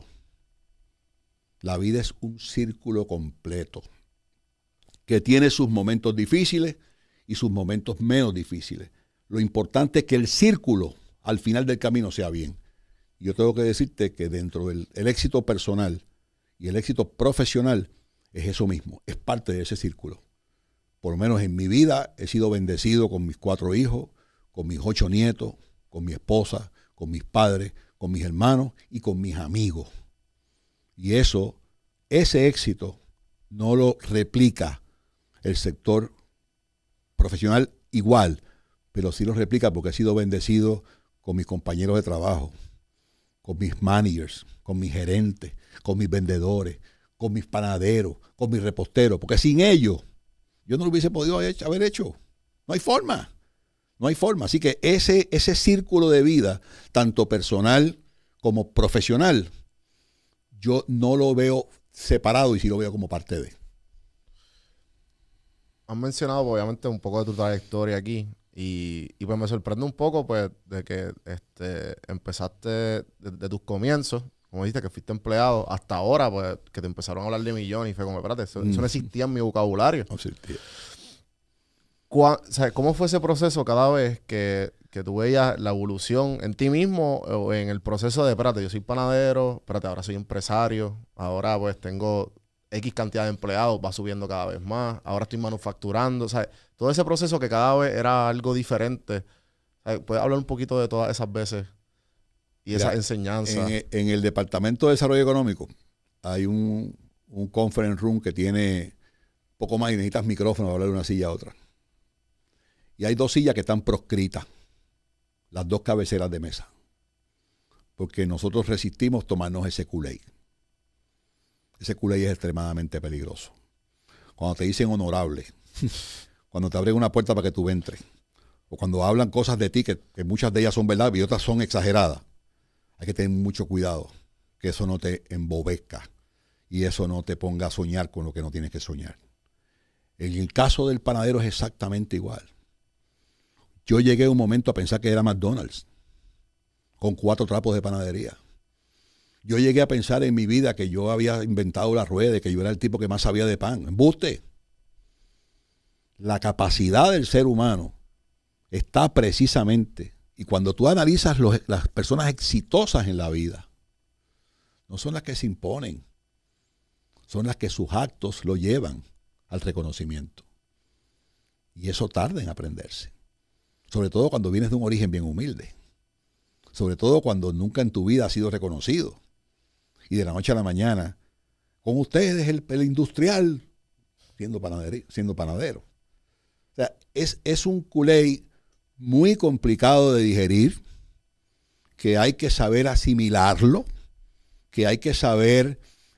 La vida es un círculo completo que tiene sus momentos difíciles y sus momentos menos difíciles. Lo importante es que el círculo al final del camino sea bien. Y yo tengo que decirte que dentro del éxito personal y el éxito profesional es eso mismo, es parte de ese círculo. Por lo menos en mi vida he sido bendecido con mis 4 hijos, con mis 8 nietos, con mi esposa, con mis padres, con mis hermanos y con mis amigos. Y ese éxito no lo replica el sector profesional igual, pero sí lo replica porque he sido bendecido con mis compañeros de trabajo, con mis managers, con mis gerentes, con mis vendedores, con mis panaderos, con mis reposteros, porque sin ellos yo no lo hubiese podido haber hecho. No hay forma. No hay forma. Así que ese círculo de vida, tanto personal como profesional, yo no lo veo separado y sí lo veo como parte de. Has mencionado obviamente un poco de tu trayectoria aquí y pues me sorprende un poco pues de que empezaste de tus comienzos, como dijiste que fuiste empleado, hasta ahora pues que te empezaron a hablar de millones y fue como, espérate, eso no existía en mi vocabulario. No existía. O sea, ¿cómo fue ese proceso cada vez que tú veías la evolución en ti mismo o en el proceso de, espérate, yo soy panadero, espérate, ahora soy empresario, ahora pues tengo X cantidad de empleados, va subiendo cada vez más, ahora estoy manufacturando, o sea, todo ese proceso que cada vez era algo diferente? ¿Puedes hablar un poquito de todas esas veces y esas enseñanzas? En el Departamento de Desarrollo Económico hay un conference room que tiene poco más y necesitas micrófono para hablar de una silla a otra. Y hay 2 sillas que están proscritas, las 2 cabeceras de mesa, porque nosotros resistimos tomarnos ese Kool-Aid. Ese Kool-Aid es extremadamente peligroso. Cuando te dicen honorable, cuando te abren una puerta para que tú entres, o cuando hablan cosas de ti, que muchas de ellas son verdad y otras son exageradas, hay que tener mucho cuidado, que eso no te embobezca y eso no te ponga a soñar con lo que no tienes que soñar. En el caso del panadero es exactamente igual. Yo llegué un momento a pensar que era McDonald's, con 4 trapos de panadería. Yo llegué a pensar en mi vida que yo había inventado la rueda, que yo era el tipo que más sabía de pan. ¡Embuste! La capacidad del ser humano está precisamente, y cuando tú analizas las personas exitosas en la vida, no son las que se imponen, son las que sus actos lo llevan al reconocimiento. Y eso tarda en aprenderse. Sobre todo cuando vienes de un origen bien humilde. Sobre todo cuando nunca en tu vida has sido reconocido. Y de la noche a la mañana, con ustedes el industrial siendo panadero. O sea, es un Kool-Aid muy complicado de digerir, que hay que saber asimilarlo, que hay que saber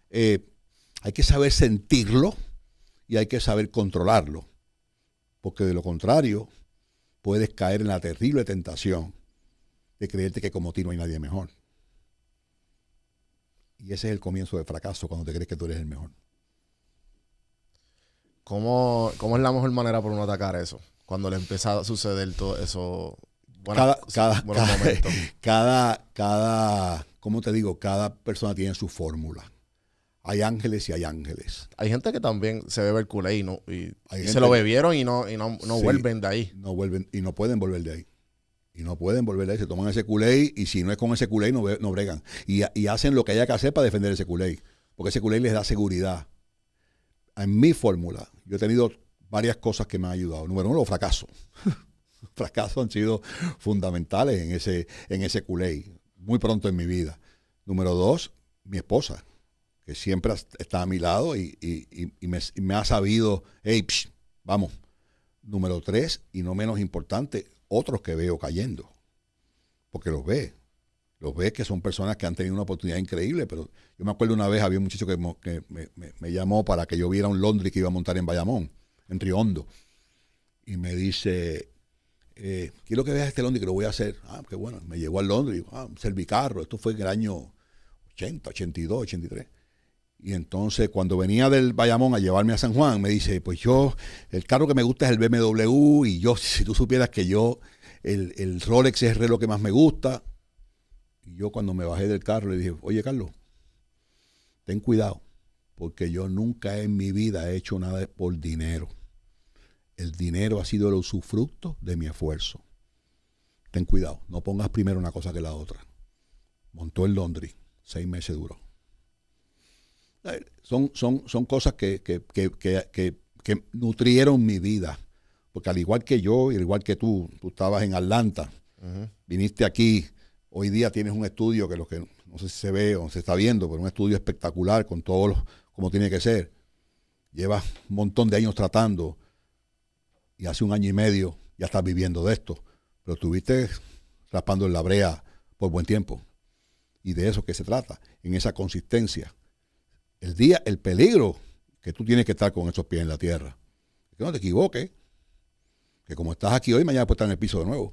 sentirlo y hay que saber controlarlo. Porque de lo contrario, puedes caer en la terrible tentación de creerte que como ti no hay nadie mejor. Y ese es el comienzo del fracaso, cuando te crees que tú eres el mejor. ¿Cómo es la mejor manera por uno atacar eso? Cuando le empieza a suceder todo eso. Buenos momentos. ¿Cómo te digo? Cada persona tiene su fórmula. Hay ángeles y hay ángeles. Hay gente que también se bebe el Kool-Aid y gente, se lo bebieron y no sí, vuelven de ahí. No vuelven y no pueden volver de ahí. Y no pueden volver de ahí. Se toman ese Kool-Aid y si no es con ese Kool-Aid no bregan. Y hacen lo que haya que hacer para defender ese Kool-Aid. Porque ese Kool-Aid les da seguridad. En mi fórmula, yo he tenido varias cosas que me han ayudado. Número uno, los fracasos. Los fracasos han sido fundamentales en ese Kool-Aid. Muy pronto en mi vida. Número dos, mi esposa, que siempre está a mi lado y me ha sabido, hey, vamos. Número tres, y no menos importante, otros que veo cayendo. Porque los ve que son personas que han tenido una oportunidad increíble, pero yo me acuerdo una vez, había un muchacho que me llamó para que yo viera un laundry que iba a montar en Bayamón, en Río Hondo, y me dice, quiero que veas este laundry que lo voy a hacer. Ah, qué bueno, me llevó al laundry, Servicarro, esto fue en el año 80, 82, 83. Y entonces cuando venía del Bayamón a llevarme a San Juan, me dice, pues el carro que me gusta es el BMW, y si tú supieras que el Rolex es lo que más me gusta. Y yo cuando me bajé del carro le dije, oye Carlos, ten cuidado, porque yo nunca en mi vida he hecho nada por dinero. El dinero ha sido el usufructo de mi esfuerzo. Ten cuidado, no pongas primero una cosa que la otra. Montó el laundry, 6 meses duró. Son cosas que nutrieron mi vida. Porque al igual que yo, y al igual que tú estabas en Atlanta, viniste aquí. Hoy día tienes un estudio que no sé si se ve o se está viendo, pero un estudio espectacular con todo como tiene que ser. Llevas un montón de años tratando y hace 1 año y medio ya estás viviendo de esto. Pero estuviste raspando en la brea por buen tiempo. Y de eso que se trata, en esa consistencia. El peligro que tú tienes que estar con esos pies en la tierra. Que no te equivoques. Que como estás aquí hoy, mañana puedes estar en el piso de nuevo.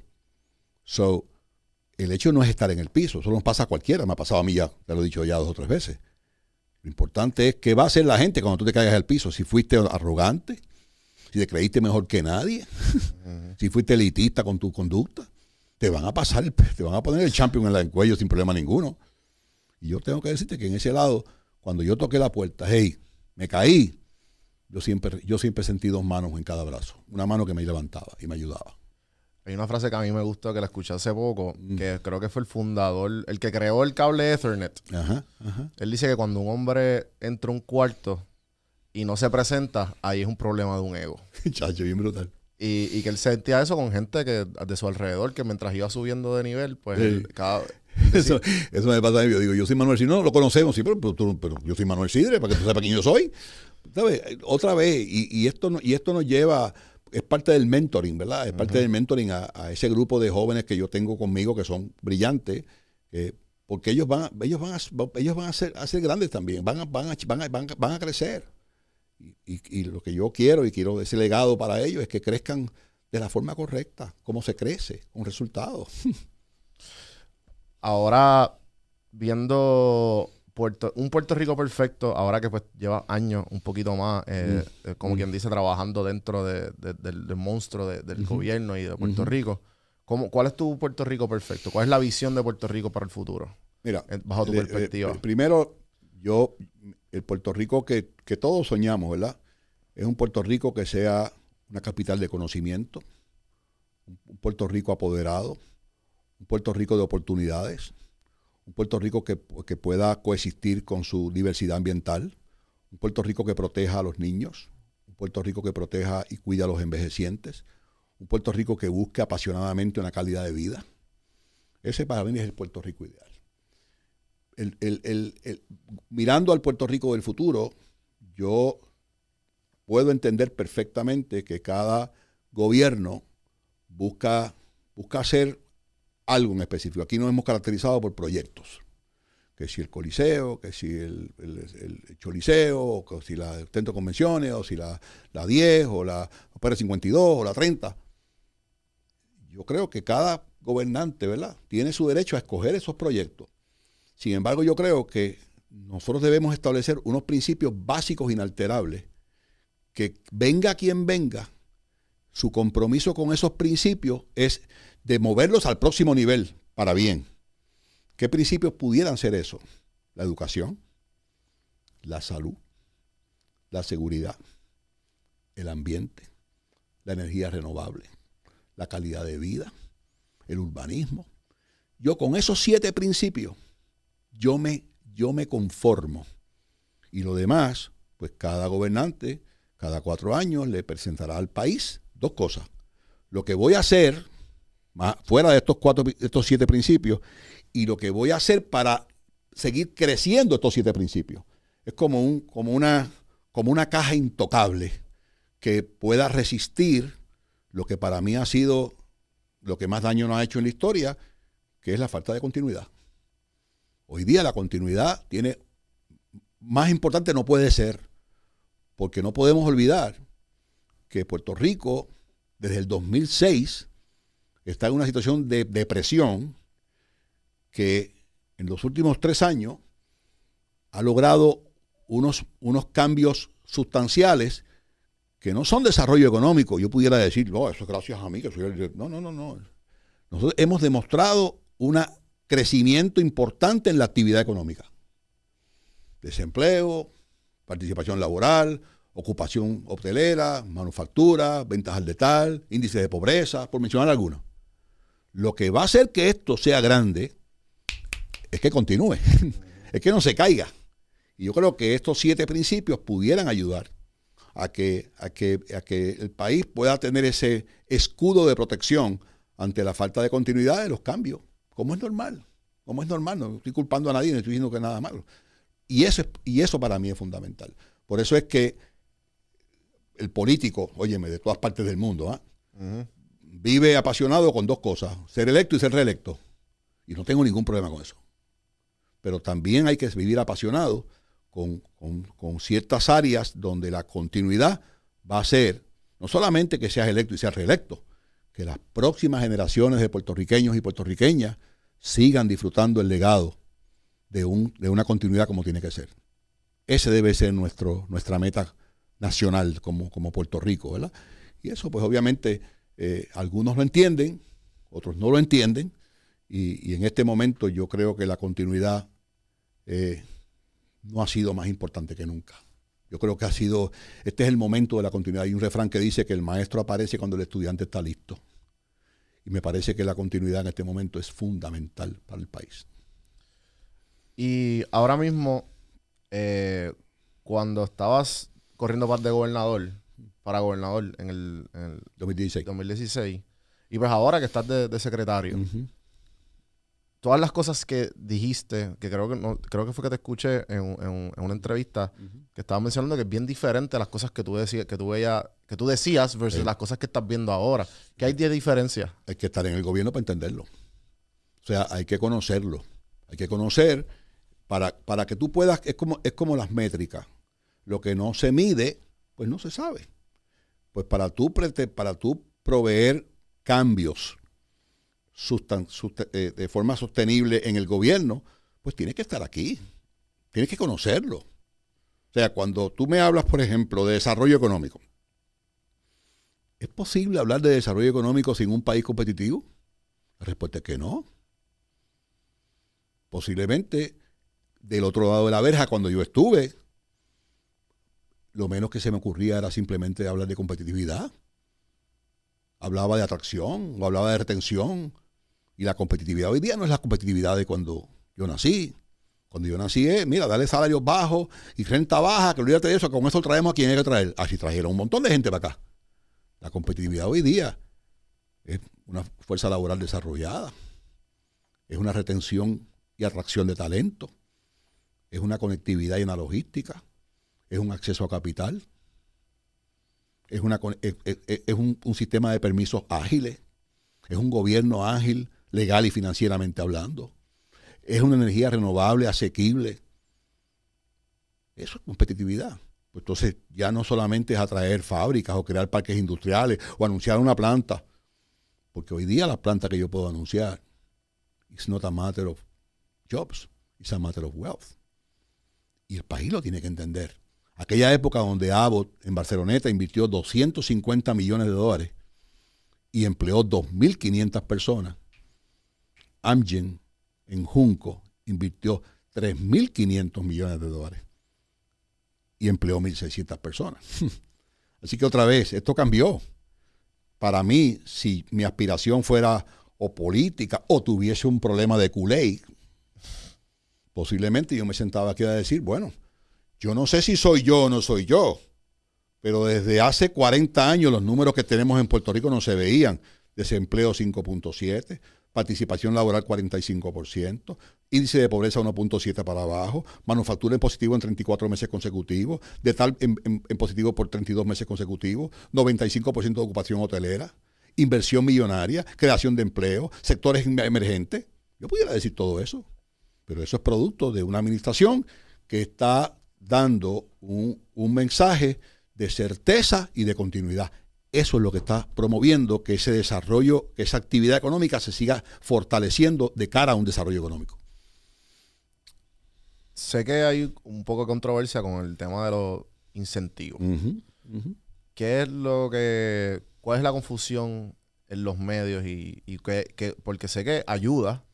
El hecho no es estar en el piso, eso nos pasa a cualquiera, me ha pasado a mí ya, te lo he dicho ya 2 o 3 veces. Lo importante es qué va a hacer la gente cuando tú te caigas al piso, si fuiste arrogante, si te creíste mejor que nadie, si fuiste elitista con tu conducta, te van a poner el champion en el cuello sin problema ninguno. Y yo tengo que decirte que en ese lado, cuando yo toqué la puerta, hey, me caí, yo siempre sentí 2 manos en cada brazo, una mano que me levantaba y me ayudaba. Hay una frase que a mí me gustó, que la escuché hace poco, que creo que fue el fundador, el que creó el cable Ethernet. Él dice que cuando un hombre entra a un cuarto y no se presenta, ahí es un problema de un ego. Chacho, bien brutal. Y que él sentía eso con gente que de su alrededor, que mientras iba subiendo de nivel, pues eso me pasa a mí. Yo digo, yo soy Manuel Sidre, no lo conocemos, sí, pero yo soy Manuel Sidre, para que tú sepas quién yo soy. ¿Sabes? Otra vez, y esto nos lleva... Es parte del mentoring, ¿verdad? Es parte del mentoring a ese grupo de jóvenes que yo tengo conmigo que son brillantes, porque ellos van a ser grandes también, van a crecer. Y lo que yo quiero ese legado para ellos es que crezcan de la forma correcta, como se crece, con resultados. Ahora, viendo un Puerto Rico perfecto, ahora que pues lleva años, un poquito más, como quien dice, trabajando dentro del monstruo del gobierno y de Puerto Rico. ¿Cuál es tu Puerto Rico perfecto? ¿Cuál es la visión de Puerto Rico para el futuro? Mira, bajo tu perspectiva. Primero, el Puerto Rico que todos soñamos, ¿verdad? Es un Puerto Rico que sea una capital de conocimiento, un Puerto Rico apoderado, un Puerto Rico de oportunidades, un Puerto Rico que pueda coexistir con su diversidad ambiental, un Puerto Rico que proteja a los niños, un Puerto Rico que proteja y cuida a los envejecientes, un Puerto Rico que busque apasionadamente una calidad de vida. Ese para mí es el Puerto Rico ideal. Mirando al Puerto Rico del futuro, yo puedo entender perfectamente que cada gobierno busca busca hacer algo en específico. Aquí nos hemos caracterizado por proyectos. Que si el Coliseo, que si el Choliseo, o que si la Centro de Convenciones, o si la 10, o la Opera 52, o la 30. Yo creo que cada gobernante, ¿verdad?, tiene su derecho a escoger esos proyectos. Sin embargo, yo creo que nosotros debemos establecer unos principios básicos inalterables, que venga quien venga, su compromiso con esos principios es de moverlos al próximo nivel, para bien. ¿Qué principios pudieran ser eso? La educación, la salud, la seguridad, el ambiente, la energía renovable, la calidad de vida, el urbanismo. Yo con esos 7 principios, yo me conformo. Y lo demás, pues cada gobernante, cada 4 años, le presentará al país 2 cosas. Lo que voy a hacer, fuera de estos 7 principios, y lo que voy a hacer para seguir creciendo estos 7 principios. Es como una caja intocable que pueda resistir lo que para mí ha sido lo que más daño nos ha hecho en la historia, que es la falta de continuidad. Hoy día la continuidad más importante no puede ser, porque no podemos olvidar que Puerto Rico, desde el 2006, está en una situación de depresión que en los últimos 3 años ha logrado unos cambios sustanciales que no son desarrollo económico. Yo pudiera decir, eso es gracias a mí, que soy el... No. Nosotros hemos demostrado un crecimiento importante en la actividad económica. Desempleo, participación laboral, ocupación hotelera, manufactura, ventas al detalle, índice de pobreza, por mencionar algunos. Lo que va a hacer que esto sea grande es que continúe, es que no se caiga. Y yo creo que estos 7 principios pudieran ayudar a que el país pueda tener ese escudo de protección ante la falta de continuidad de los cambios, como es normal, no estoy culpando a nadie, no estoy diciendo que es nada malo. Y eso para mí es fundamental. Por eso es que el político, óyeme, de todas partes del mundo, vive apasionado con 2 cosas, ser electo y ser reelecto. Y no tengo ningún problema con eso. Pero también hay que vivir apasionado con ciertas áreas donde la continuidad va a ser, no solamente que seas electo y seas reelecto, que las próximas generaciones de puertorriqueños y puertorriqueñas sigan disfrutando el legado de una continuidad como tiene que ser. Ese debe ser nuestra meta nacional como Puerto Rico, ¿verdad? Y eso, pues obviamente, algunos lo entienden, otros no lo entienden, y en este momento yo creo que la continuidad no ha sido más importante que nunca. Yo creo que este es el momento de la continuidad. Hay un refrán que dice que el maestro aparece cuando el estudiante está listo. Y me parece que la continuidad en este momento es fundamental para el país. Y ahora mismo, cuando estabas corriendo para gobernador en el 2016, y pues ahora que estás de secretario, todas las cosas que dijiste, que creo que fue que te escuché en una entrevista, que estabas mencionando que es bien diferente a las cosas que tú decías versus las cosas que estás viendo ahora. ¿Qué hay de diferencia? Hay que estar en el gobierno para entenderlo. O sea, hay que conocerlo. Hay que conocer para que tú puedas, es como las métricas. Lo que no se mide, pues no se sabe. Pues para tú proveer cambios de forma sostenible en el gobierno, pues tienes que estar aquí, tienes que conocerlo. O sea, cuando tú me hablas, por ejemplo, de desarrollo económico, ¿es posible hablar de desarrollo económico sin un país competitivo? La respuesta es que no. Posiblemente, del otro lado de la verja, cuando yo estuve, lo menos que se me ocurría era simplemente hablar de competitividad. Hablaba de atracción o hablaba de retención. Y la competitividad hoy día no es la competitividad de cuando yo nací. Cuando yo nací mira, dale salarios bajos y renta baja, que olvídate de eso, con eso traemos a quien hay que traer. Así trajeron un montón de gente para acá. La competitividad hoy día es una fuerza laboral desarrollada. Es una retención y atracción de talento. Es una conectividad y una logística. Es un acceso a capital. Es un sistema de permisos ágiles. Es un gobierno ágil, legal y financieramente hablando. Es una energía renovable, asequible. Eso es competitividad. Pues entonces ya no solamente es atraer fábricas o crear parques industriales o anunciar una planta. Porque hoy día la planta que yo puedo anunciar, it's not a matter of jobs, it's a matter of wealth. Y el país lo tiene que entender. Aquella época donde Abbott en Barceloneta invirtió 250 millones de dólares y empleó 2.500 personas. Amgen en Junco invirtió 3.500 millones de dólares y empleó 1.600 personas. Así que otra vez, esto cambió. Para mí, si mi aspiración fuera o política o tuviese un problema de Kool-Aid, posiblemente yo me sentaba aquí a decir, bueno, yo no sé si soy yo o no soy yo, pero desde hace 40 años los números que tenemos en Puerto Rico no se veían. Desempleo 5.7, participación laboral 45%, índice de pobreza 1.7 para abajo, manufactura en positivo en 34 meses consecutivos, en positivo por 32 meses consecutivos, 95% de ocupación hotelera, inversión millonaria, creación de empleo, sectores emergentes. Yo pudiera decir todo eso, pero eso es producto de una administración que está dando un mensaje de certeza y de continuidad. Eso es lo que está promoviendo que ese desarrollo, que esa actividad económica se siga fortaleciendo de cara a un desarrollo económico. Sé que hay un poco de controversia con el tema de los incentivos. ¿Qué es cuál es la confusión en los medios porque sé que ayuda,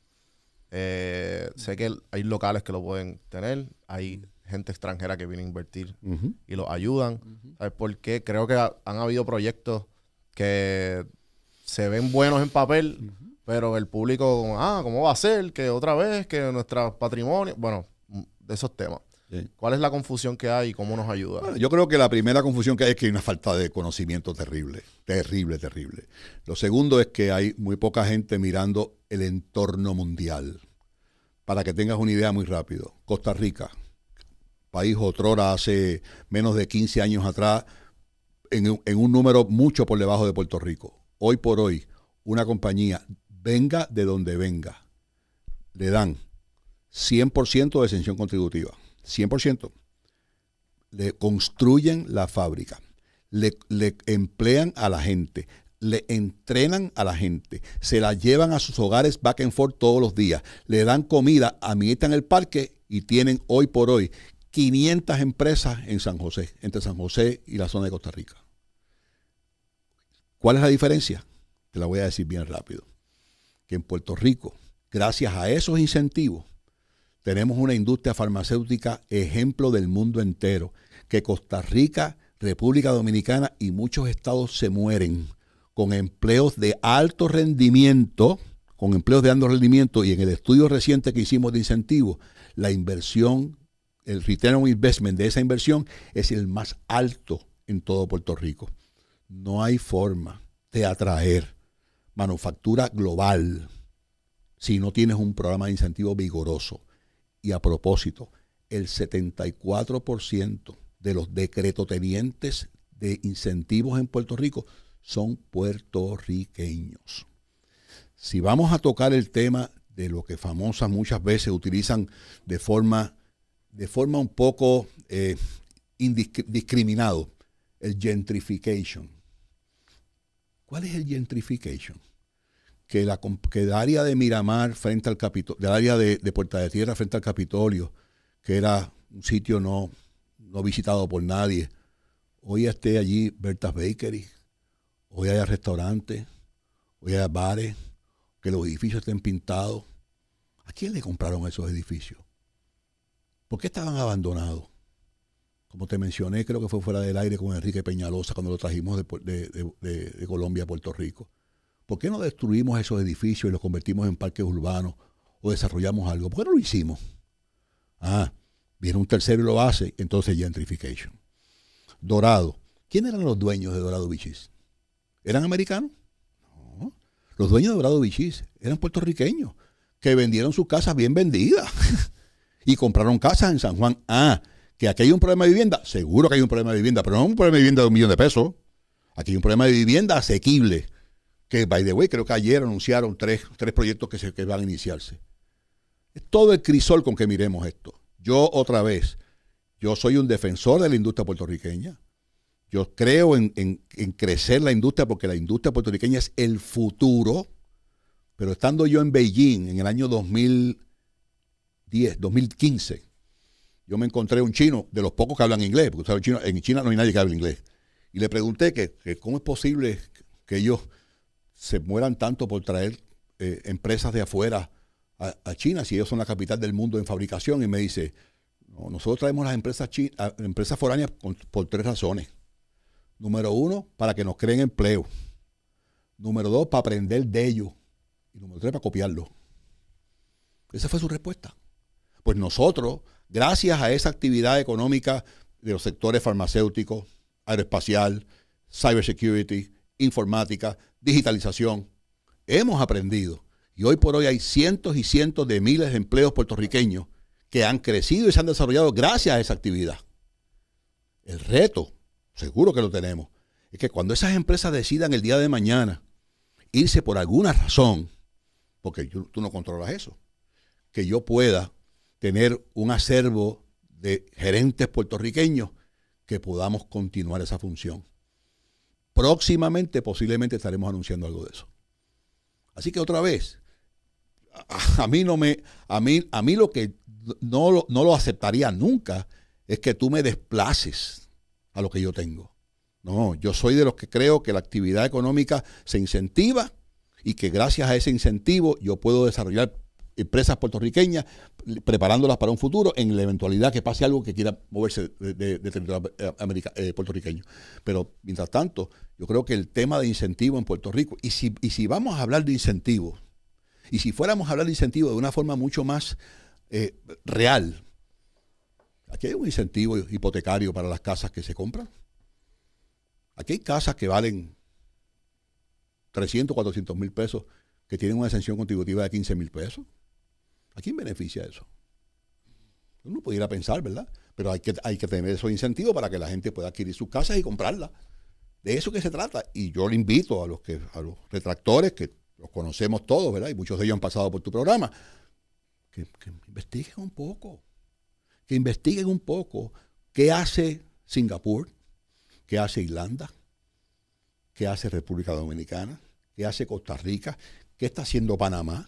sé que hay locales que lo pueden tener, hay gente extranjera que viene a invertir y los ayudan. ¿Sabes por qué? Creo que han habido proyectos que se ven buenos en papel, pero el público, ¿cómo va a ser? Que otra vez, que nuestro patrimonio... Bueno, de esos temas. Sí. ¿Cuál es la confusión que hay y cómo nos ayuda? Bueno, yo creo que la primera confusión que hay es que hay una falta de conocimiento terrible. Terrible. Lo segundo es que hay muy poca gente mirando el entorno mundial. Para que tengas una idea muy rápido. Costa Rica, país otrora hace menos de 15 años atrás, en un número mucho por debajo de Puerto Rico. Hoy por hoy, una compañía, venga de donde venga, le dan 100% de exención contributiva. 100%. Le construyen la fábrica, le emplean a la gente, le entrenan a la gente, se la llevan a sus hogares back and forth todos los días, le dan comida, administran el parque y tienen hoy por hoy 500 empresas en San José, entre San José y la zona de Costa Rica. ¿Cuál es la diferencia? Te la voy a decir bien rápido. Que en Puerto Rico, gracias a esos incentivos, tenemos una industria farmacéutica ejemplo del mundo entero, que Costa Rica, República Dominicana y muchos estados se mueren con empleos de alto rendimiento, y en el estudio reciente que hicimos de incentivos, la inversión, el return on investment de esa inversión es el más alto en todo Puerto Rico. No hay forma de atraer manufactura global si no tienes un programa de incentivo vigoroso. Y a propósito, el 74% de los decretotenientes de incentivos en Puerto Rico son puertorriqueños. Si vamos a tocar el tema de lo que famosas muchas veces utilizan de forma un poco indiscriminado, el gentrification. ¿Cuál es el gentrification? Que el área de Miramar frente al Capitolio, del área de Puerta de Tierra frente al Capitolio, que era un sitio no visitado por nadie, hoy esté allí Berta's Bakery, hoy haya restaurantes, hoy haya bares, que los edificios estén pintados. ¿A quién le compraron esos edificios? ¿Por qué estaban abandonados? Como te mencioné, creo que fue fuera del aire con Enrique Peñalosa cuando lo trajimos de Colombia a Puerto Rico. ¿Por qué no destruimos esos edificios y los convertimos en parques urbanos o desarrollamos algo? ¿Por qué no lo hicimos? Viene un tercero y lo hace, entonces gentrification. Dorado. ¿Quién eran los dueños de Dorado Beaches? ¿Eran americanos? No. Los dueños de Dorado Beaches eran puertorriqueños que vendieron sus casas bien vendidas y compraron casas en San Juan. ¿Que aquí hay un problema de vivienda? Seguro que hay un problema de vivienda, pero no un problema de vivienda de $1 millón. Aquí hay un problema de vivienda asequible. que, by the way, creo que ayer anunciaron tres proyectos que van a iniciarse. Es todo el crisol con que miremos esto. Yo, otra vez, yo soy un defensor de la industria puertorriqueña. Yo creo en crecer la industria porque la industria puertorriqueña es el futuro. Pero estando yo en Beijing en el año 2015, yo me encontré un chino, de los pocos que hablan inglés, porque en China no hay nadie que hable inglés. Y le pregunté que cómo es posible que ellos se mueran tanto por traer empresas de afuera a China, si ellos son la capital del mundo en fabricación. Y me dice, no, nosotros traemos las empresas foráneas por 3 razones. Número 1, para que nos creen empleo. Número 2, para aprender de ellos. Y número 3, para copiarlo. Esa fue su respuesta. Pues nosotros, gracias a esa actividad económica de los sectores farmacéuticos, aeroespacial, cybersecurity, informática, digitalización, hemos aprendido. Y hoy por hoy hay cientos y cientos de miles de empleos puertorriqueños que han crecido y se han desarrollado gracias a esa actividad. El reto, seguro que lo tenemos, es que cuando esas empresas decidan el día de mañana irse por alguna razón, porque tú no controlas eso, que yo pueda tener un acervo de gerentes puertorriqueños que podamos continuar esa función. Próximamente, posiblemente estaremos anunciando algo de eso. Así que otra vez, a mí lo que no lo aceptaría nunca es que tú me desplaces a lo que yo tengo. No, yo soy de los que creo que la actividad económica se incentiva y que gracias a ese incentivo yo puedo desarrollar empresas puertorriqueñas, preparándolas para un futuro en la eventualidad que pase algo que quiera moverse de territorio puertorriqueño. Pero, mientras tanto, yo creo que el tema de incentivo en Puerto Rico, y si vamos a hablar de incentivos, y si fuéramos a hablar de incentivos de una forma mucho más real, aquí hay un incentivo hipotecario para las casas que se compran. Aquí hay casas que valen 300, 400 mil pesos, que tienen una exención contributiva de 15 mil pesos. ¿A quién beneficia eso? Uno pudiera pensar, ¿verdad? Pero hay que tener esos incentivos para que la gente pueda adquirir sus casas y comprarlas. De eso que se trata. Y yo le invito a los retractores, que los conocemos todos, ¿verdad? Y muchos de ellos han pasado por tu programa, que investiguen un poco. Que investiguen un poco qué hace Singapur, qué hace Irlanda, qué hace República Dominicana, qué hace Costa Rica, qué está haciendo Panamá.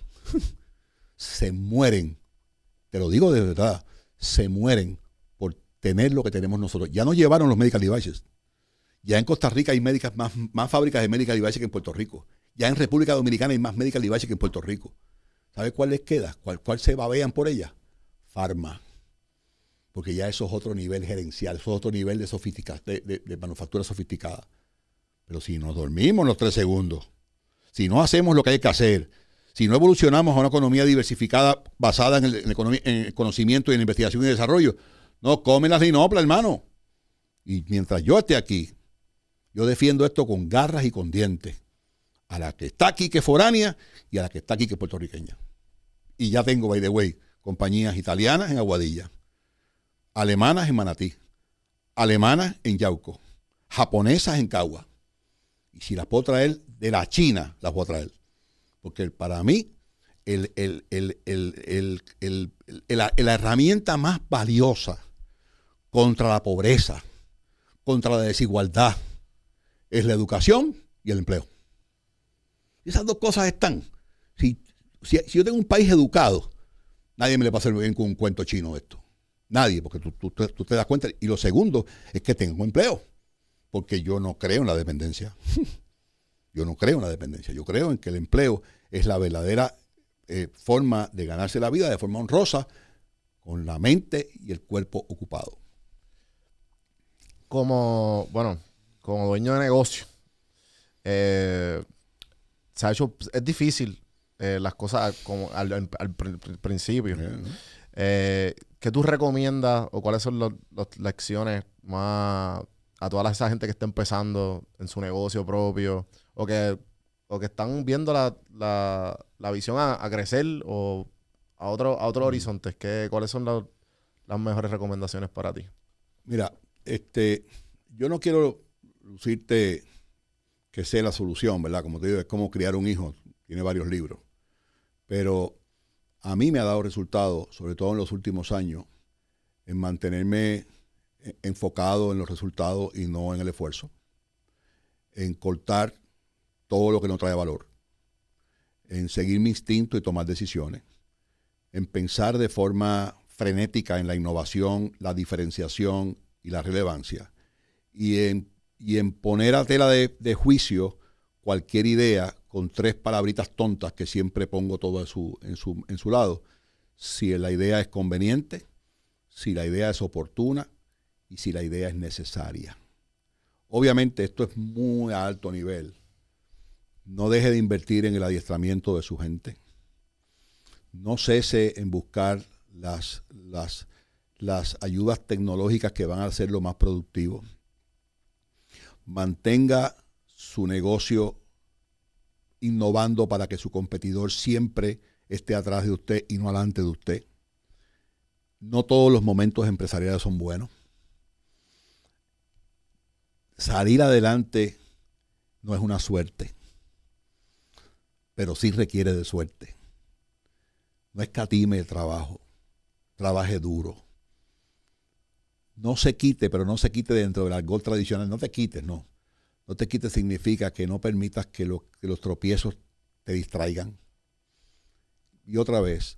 Se mueren, te lo digo de verdad, se mueren por tener lo que tenemos nosotros. Ya nos llevaron los medical devices. Ya en Costa Rica hay más fábricas de medical devices que en Puerto Rico. Ya en República Dominicana hay más medical devices que en Puerto Rico. ¿Sabe cuál les queda? ¿Cuál se babean por ella? Pharma. Porque ya eso es otro nivel gerencial, eso es otro nivel de manufactura sofisticada. Pero si nos dormimos en los 3 segundos, si no hacemos lo que hay que hacer, si no evolucionamos a una economía diversificada basada en el conocimiento y en la investigación y desarrollo, no comen las linoplas, hermano. Y mientras yo esté aquí, yo defiendo esto con garras y con dientes. A la que está aquí que es foránea y a la que está aquí que es puertorriqueña. Y ya tengo, by the way, compañías italianas en Aguadilla, alemanas en Manatí, alemanas en Yauco, japonesas en Cagua. Y si las puedo traer de la China, las puedo traer. Porque para mí, la herramienta más valiosa contra la pobreza, contra la desigualdad, es la educación y el empleo. Y esas dos cosas están. Si yo tengo un país educado, nadie me le va a hacer bien con un cuento chino esto. Nadie, porque tú te das cuenta. Y lo segundo es que tengo empleo. Porque yo no creo en la dependencia. Yo no creo en la dependencia. Yo creo en que el empleo es la verdadera forma de ganarse la vida de forma honrosa, con la mente y el cuerpo ocupado. Como dueño de negocio, se ha hecho, es difícil las cosas como al principio. ¿Qué tú recomiendas o cuáles son las lecciones más a toda esa gente que está empezando en su negocio propio o que están viendo la visión a crecer o a otros horizontes? ¿Cuáles son las mejores recomendaciones para ti? Mira, yo no quiero lucirte que sé la solución, ¿verdad? Como te digo, es como criar un hijo. Tiene varios libros. Pero a mí me ha dado resultado, sobre todo en los últimos años, en mantenerme enfocado en los resultados y no en el esfuerzo. En cortar todo lo que no trae valor. En seguir mi instinto y tomar decisiones. En pensar de forma frenética en la innovación, la diferenciación y la relevancia. Y en poner a tela de juicio cualquier idea con 3 palabritas tontas que siempre pongo todo en su lado. Si la idea es conveniente, si la idea es oportuna y si la idea es necesaria. Obviamente esto es muy a alto nivel. No deje de invertir en el adiestramiento de su gente. No cese en buscar las ayudas tecnológicas que van a hacerlo más productivo. Mantenga su negocio innovando para que su competidor siempre esté atrás de usted y no adelante de usted. No todos los momentos empresariales son buenos. Salir adelante no es una suerte, pero sí requiere de suerte. No escatime el trabajo, trabaje duro. No se quite, pero no se quite dentro del argot tradicional. No te quites, no. No te quites significa que no permitas que los tropiezos te distraigan. Y otra vez,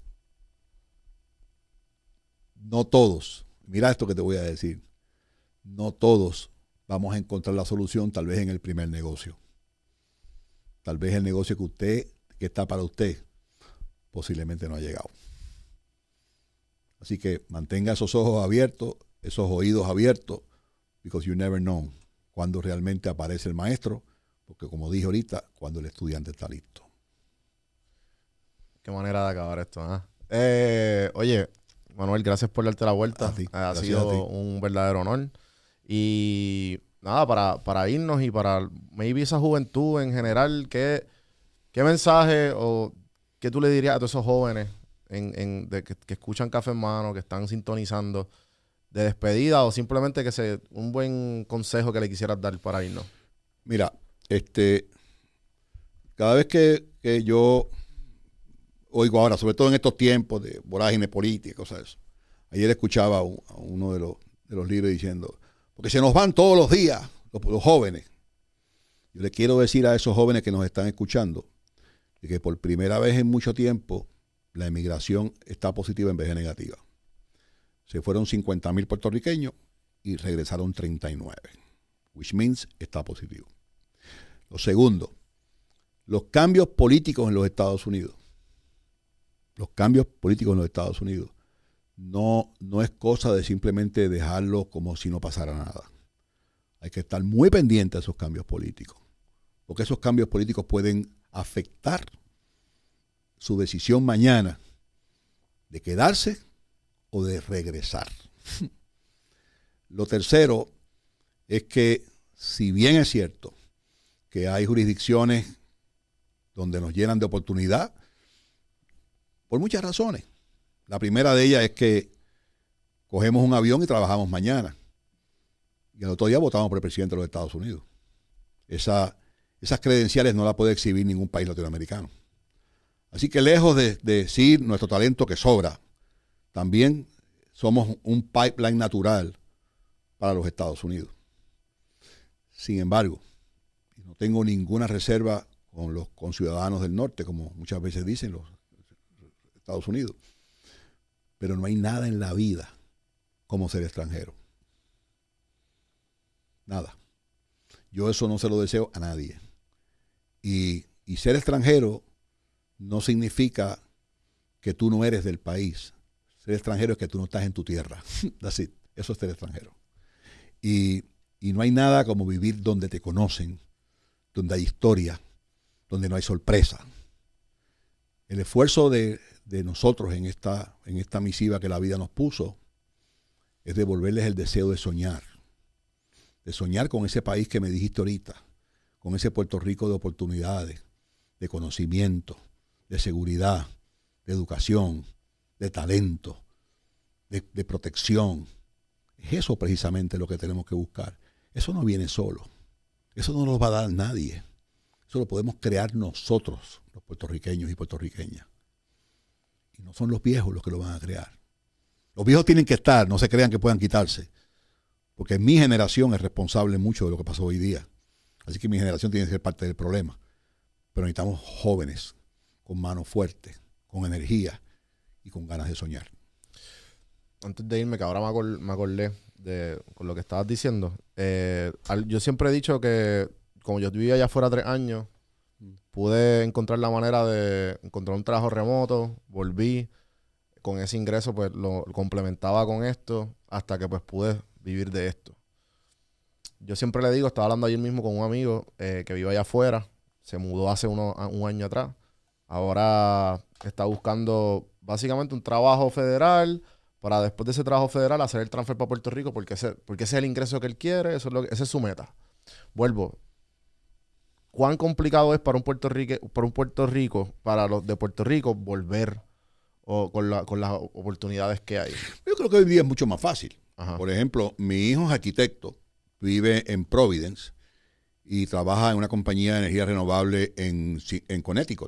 no todos, mira esto que te voy a decir, no todos vamos a encontrar la solución tal vez en el primer negocio. Tal vez el negocio que está para usted, posiblemente no ha llegado. Así que mantenga esos ojos abiertos, esos oídos abiertos, because you never know cuando realmente aparece el maestro, porque como dije ahorita, cuando el estudiante está listo. Qué manera de acabar esto, ¿eh? Oye, Manuel, gracias por darte la vuelta. Ha sido un verdadero honor. Y nada, para irnos y para maybe esa juventud en general, ¿qué mensaje o qué tú le dirías a todos esos jóvenes que escuchan Café en Mano, que están sintonizando, de despedida o simplemente un buen consejo que le quisieras dar para irnos? Mira, cada vez que yo oigo ahora, sobre todo en estos tiempos de vorágine política y cosas de eso, ayer escuchaba a uno de los líderes diciendo, porque se nos van todos los días los jóvenes. Yo le quiero decir a esos jóvenes que nos están escuchando de que por primera vez en mucho tiempo la emigración está positiva en vez de negativa. Se fueron 50,000 puertorriqueños y regresaron 39, which means está positivo. Lo segundo, los cambios políticos en los Estados Unidos. Los cambios políticos en los Estados Unidos no es cosa de simplemente dejarlo como si no pasara nada. Hay que estar muy pendiente de esos cambios políticos, porque esos cambios políticos pueden afectar su decisión mañana de quedarse o de regresar. Lo tercero es que, si bien es cierto que hay jurisdicciones donde nos llenan de oportunidad, por muchas razones. La primera de ellas es que cogemos un avión y trabajamos mañana. Y al otro día votamos por el presidente de los Estados Unidos. Esas credenciales no las puede exhibir ningún país latinoamericano. Así que lejos de decir nuestro talento que sobra, también somos un pipeline natural para los Estados Unidos. Sin embargo, no tengo ninguna reserva con los conciudadanos del norte, como muchas veces dicen los Estados Unidos. Pero no hay nada en la vida como ser extranjero. Nada. Yo eso no se lo deseo a nadie. Y ser extranjero no significa que tú no eres del país. Ser extranjero es que tú no estás en tu tierra. That's it. Eso es ser extranjero. Y no hay nada como vivir donde te conocen, donde hay historia, donde no hay sorpresa. El esfuerzo de nosotros en esta misiva que la vida nos puso es devolverles el deseo de soñar con ese país que me dijiste ahorita, con ese Puerto Rico de oportunidades, de conocimiento, de seguridad, de educación, de talento, de protección. Es eso precisamente lo que tenemos que buscar. Eso no viene solo. Eso no nos va a dar nadie. Eso lo podemos crear nosotros, los puertorriqueños y puertorriqueñas. Y no son los viejos los que lo van a crear. Los viejos tienen que estar, no se crean que puedan quitarse. Porque mi generación es responsable mucho de lo que pasó hoy día. Así que mi generación tiene que ser parte del problema. Pero necesitamos jóvenes, con manos fuertes, con energía y con ganas de soñar. Antes de irme, que ahora me acordé con lo que estabas diciendo. Yo siempre he dicho que como yo vivía allá afuera 3 años, pude encontrar la manera de encontrar un trabajo remoto, volví, con ese ingreso pues lo complementaba con esto hasta que pues pude vivir de esto. Yo siempre le digo, estaba hablando ayer mismo con un amigo que vive allá afuera, se mudó hace un año atrás, ahora está buscando básicamente un trabajo federal para después de ese trabajo federal hacer el transfer para Puerto Rico porque ese es el ingreso que él quiere, esa es su meta. Vuelvo. ¿Cuán complicado es para un Puerto Rico, para los de Puerto Rico, volver con las oportunidades que hay? Yo creo que hoy día es mucho más fácil. Ajá. Por ejemplo, mi hijo es arquitecto, vive en Providence y trabaja en una compañía de energía renovable en Connecticut.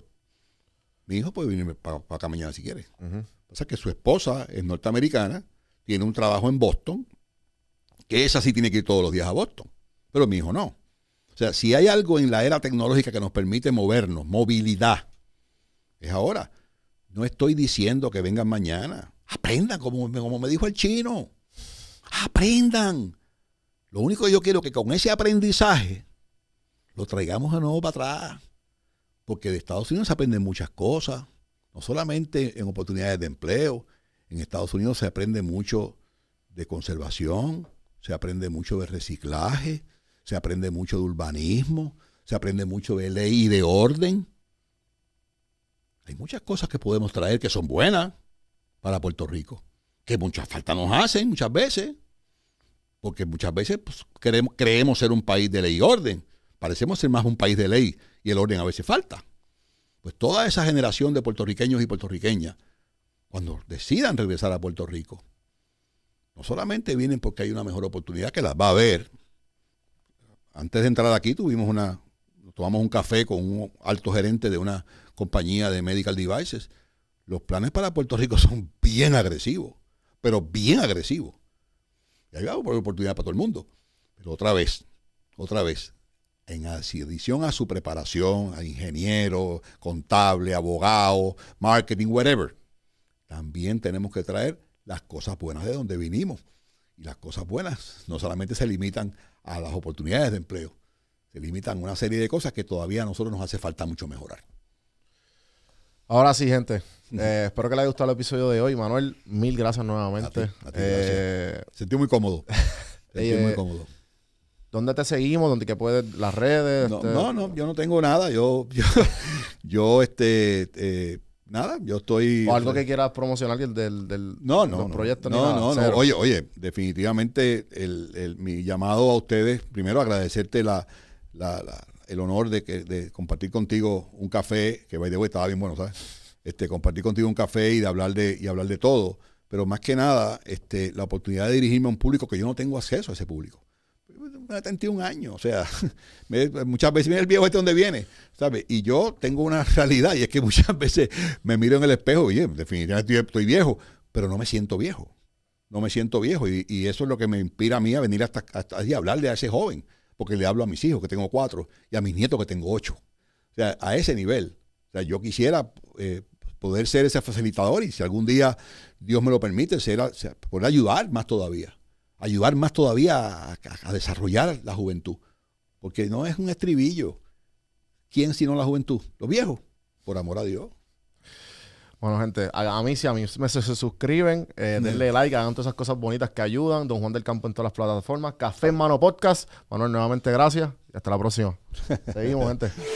Mi hijo puede venir para acá mañana si quiere. Uh-huh. O sea que su esposa es norteamericana, tiene un trabajo en Boston, que esa sí tiene que ir todos los días a Boston, pero mi hijo no. O sea, si hay algo en la era tecnológica que nos permite movernos, movilidad, es ahora. No estoy diciendo que vengan mañana. Aprendan, como me dijo el chino. Aprendan. Lo único que yo quiero es que con ese aprendizaje lo traigamos de nuevo para atrás. Porque de Estados Unidos se aprenden muchas cosas. No solamente en oportunidades de empleo. En Estados Unidos se aprende mucho de conservación. Se aprende mucho de reciclaje. Se aprende mucho de urbanismo, se aprende mucho de ley y de orden. Hay muchas cosas que podemos traer que son buenas para Puerto Rico, que mucha falta nos hacen muchas veces, porque muchas veces pues, creemos ser un país de ley y orden. Parecemos ser más un país de ley y el orden a veces falta. Pues toda esa generación de puertorriqueños y puertorriqueñas, cuando decidan regresar a Puerto Rico, no solamente vienen porque hay una mejor oportunidad, que las va a haber. Antes de entrar aquí tomamos un café con un alto gerente de una compañía de medical devices. Los planes para Puerto Rico son bien agresivos, pero bien agresivos. Y hay oportunidad para todo el mundo. Pero otra vez, en adición a su preparación, a ingeniero, contable, abogado, marketing, whatever, también tenemos que traer las cosas buenas de donde vinimos. Y las cosas buenas no solamente se limitan a las oportunidades de empleo, se limitan a una serie de cosas que todavía a nosotros nos hace falta mucho mejorar. Ahora sí, gente. Espero que les haya gustado el episodio de hoy. Manuel, mil gracias nuevamente. A ti, gracias. Sentí muy cómodo. Muy cómodo. ¿Dónde te seguimos? ¿Dónde que puedes? ¿Las redes? No, yo no tengo nada. Nada, yo estoy... ¿O algo que quieras promocionar del los proyectos? No. Oye, definitivamente mi llamado a ustedes, primero agradecerte el honor de compartir contigo un café, que by the way estaba bien bueno, ¿sabes? Compartir contigo un café y hablar de todo, pero más que nada, la oportunidad de dirigirme a un público que yo no tengo acceso a ese público. 31 años, o sea, muchas veces mira el viejo donde viene, ¿sabes? Y yo tengo una realidad y es que muchas veces me miro en el espejo y definitivamente estoy viejo, pero no me siento viejo. Y eso es lo que me inspira a mí a venir hasta allí a hablarle a ese joven, porque le hablo a mis hijos que tengo 4 y a mis nietos que tengo 8. O sea, a ese nivel. O sea, yo quisiera poder ser ese facilitador y si algún día Dios me lo permite, poder ayudar más todavía a desarrollar la juventud. Porque no es un estribillo. ¿Quién sino la juventud? Los viejos, por amor a Dios. Bueno, gente, a mí se suscriben, denle like, hagan todas esas cosas bonitas que ayudan. Don Juan del Campo en todas las plataformas. Café en Mano Podcast. Manuel, nuevamente gracias y hasta la próxima. Seguimos, gente.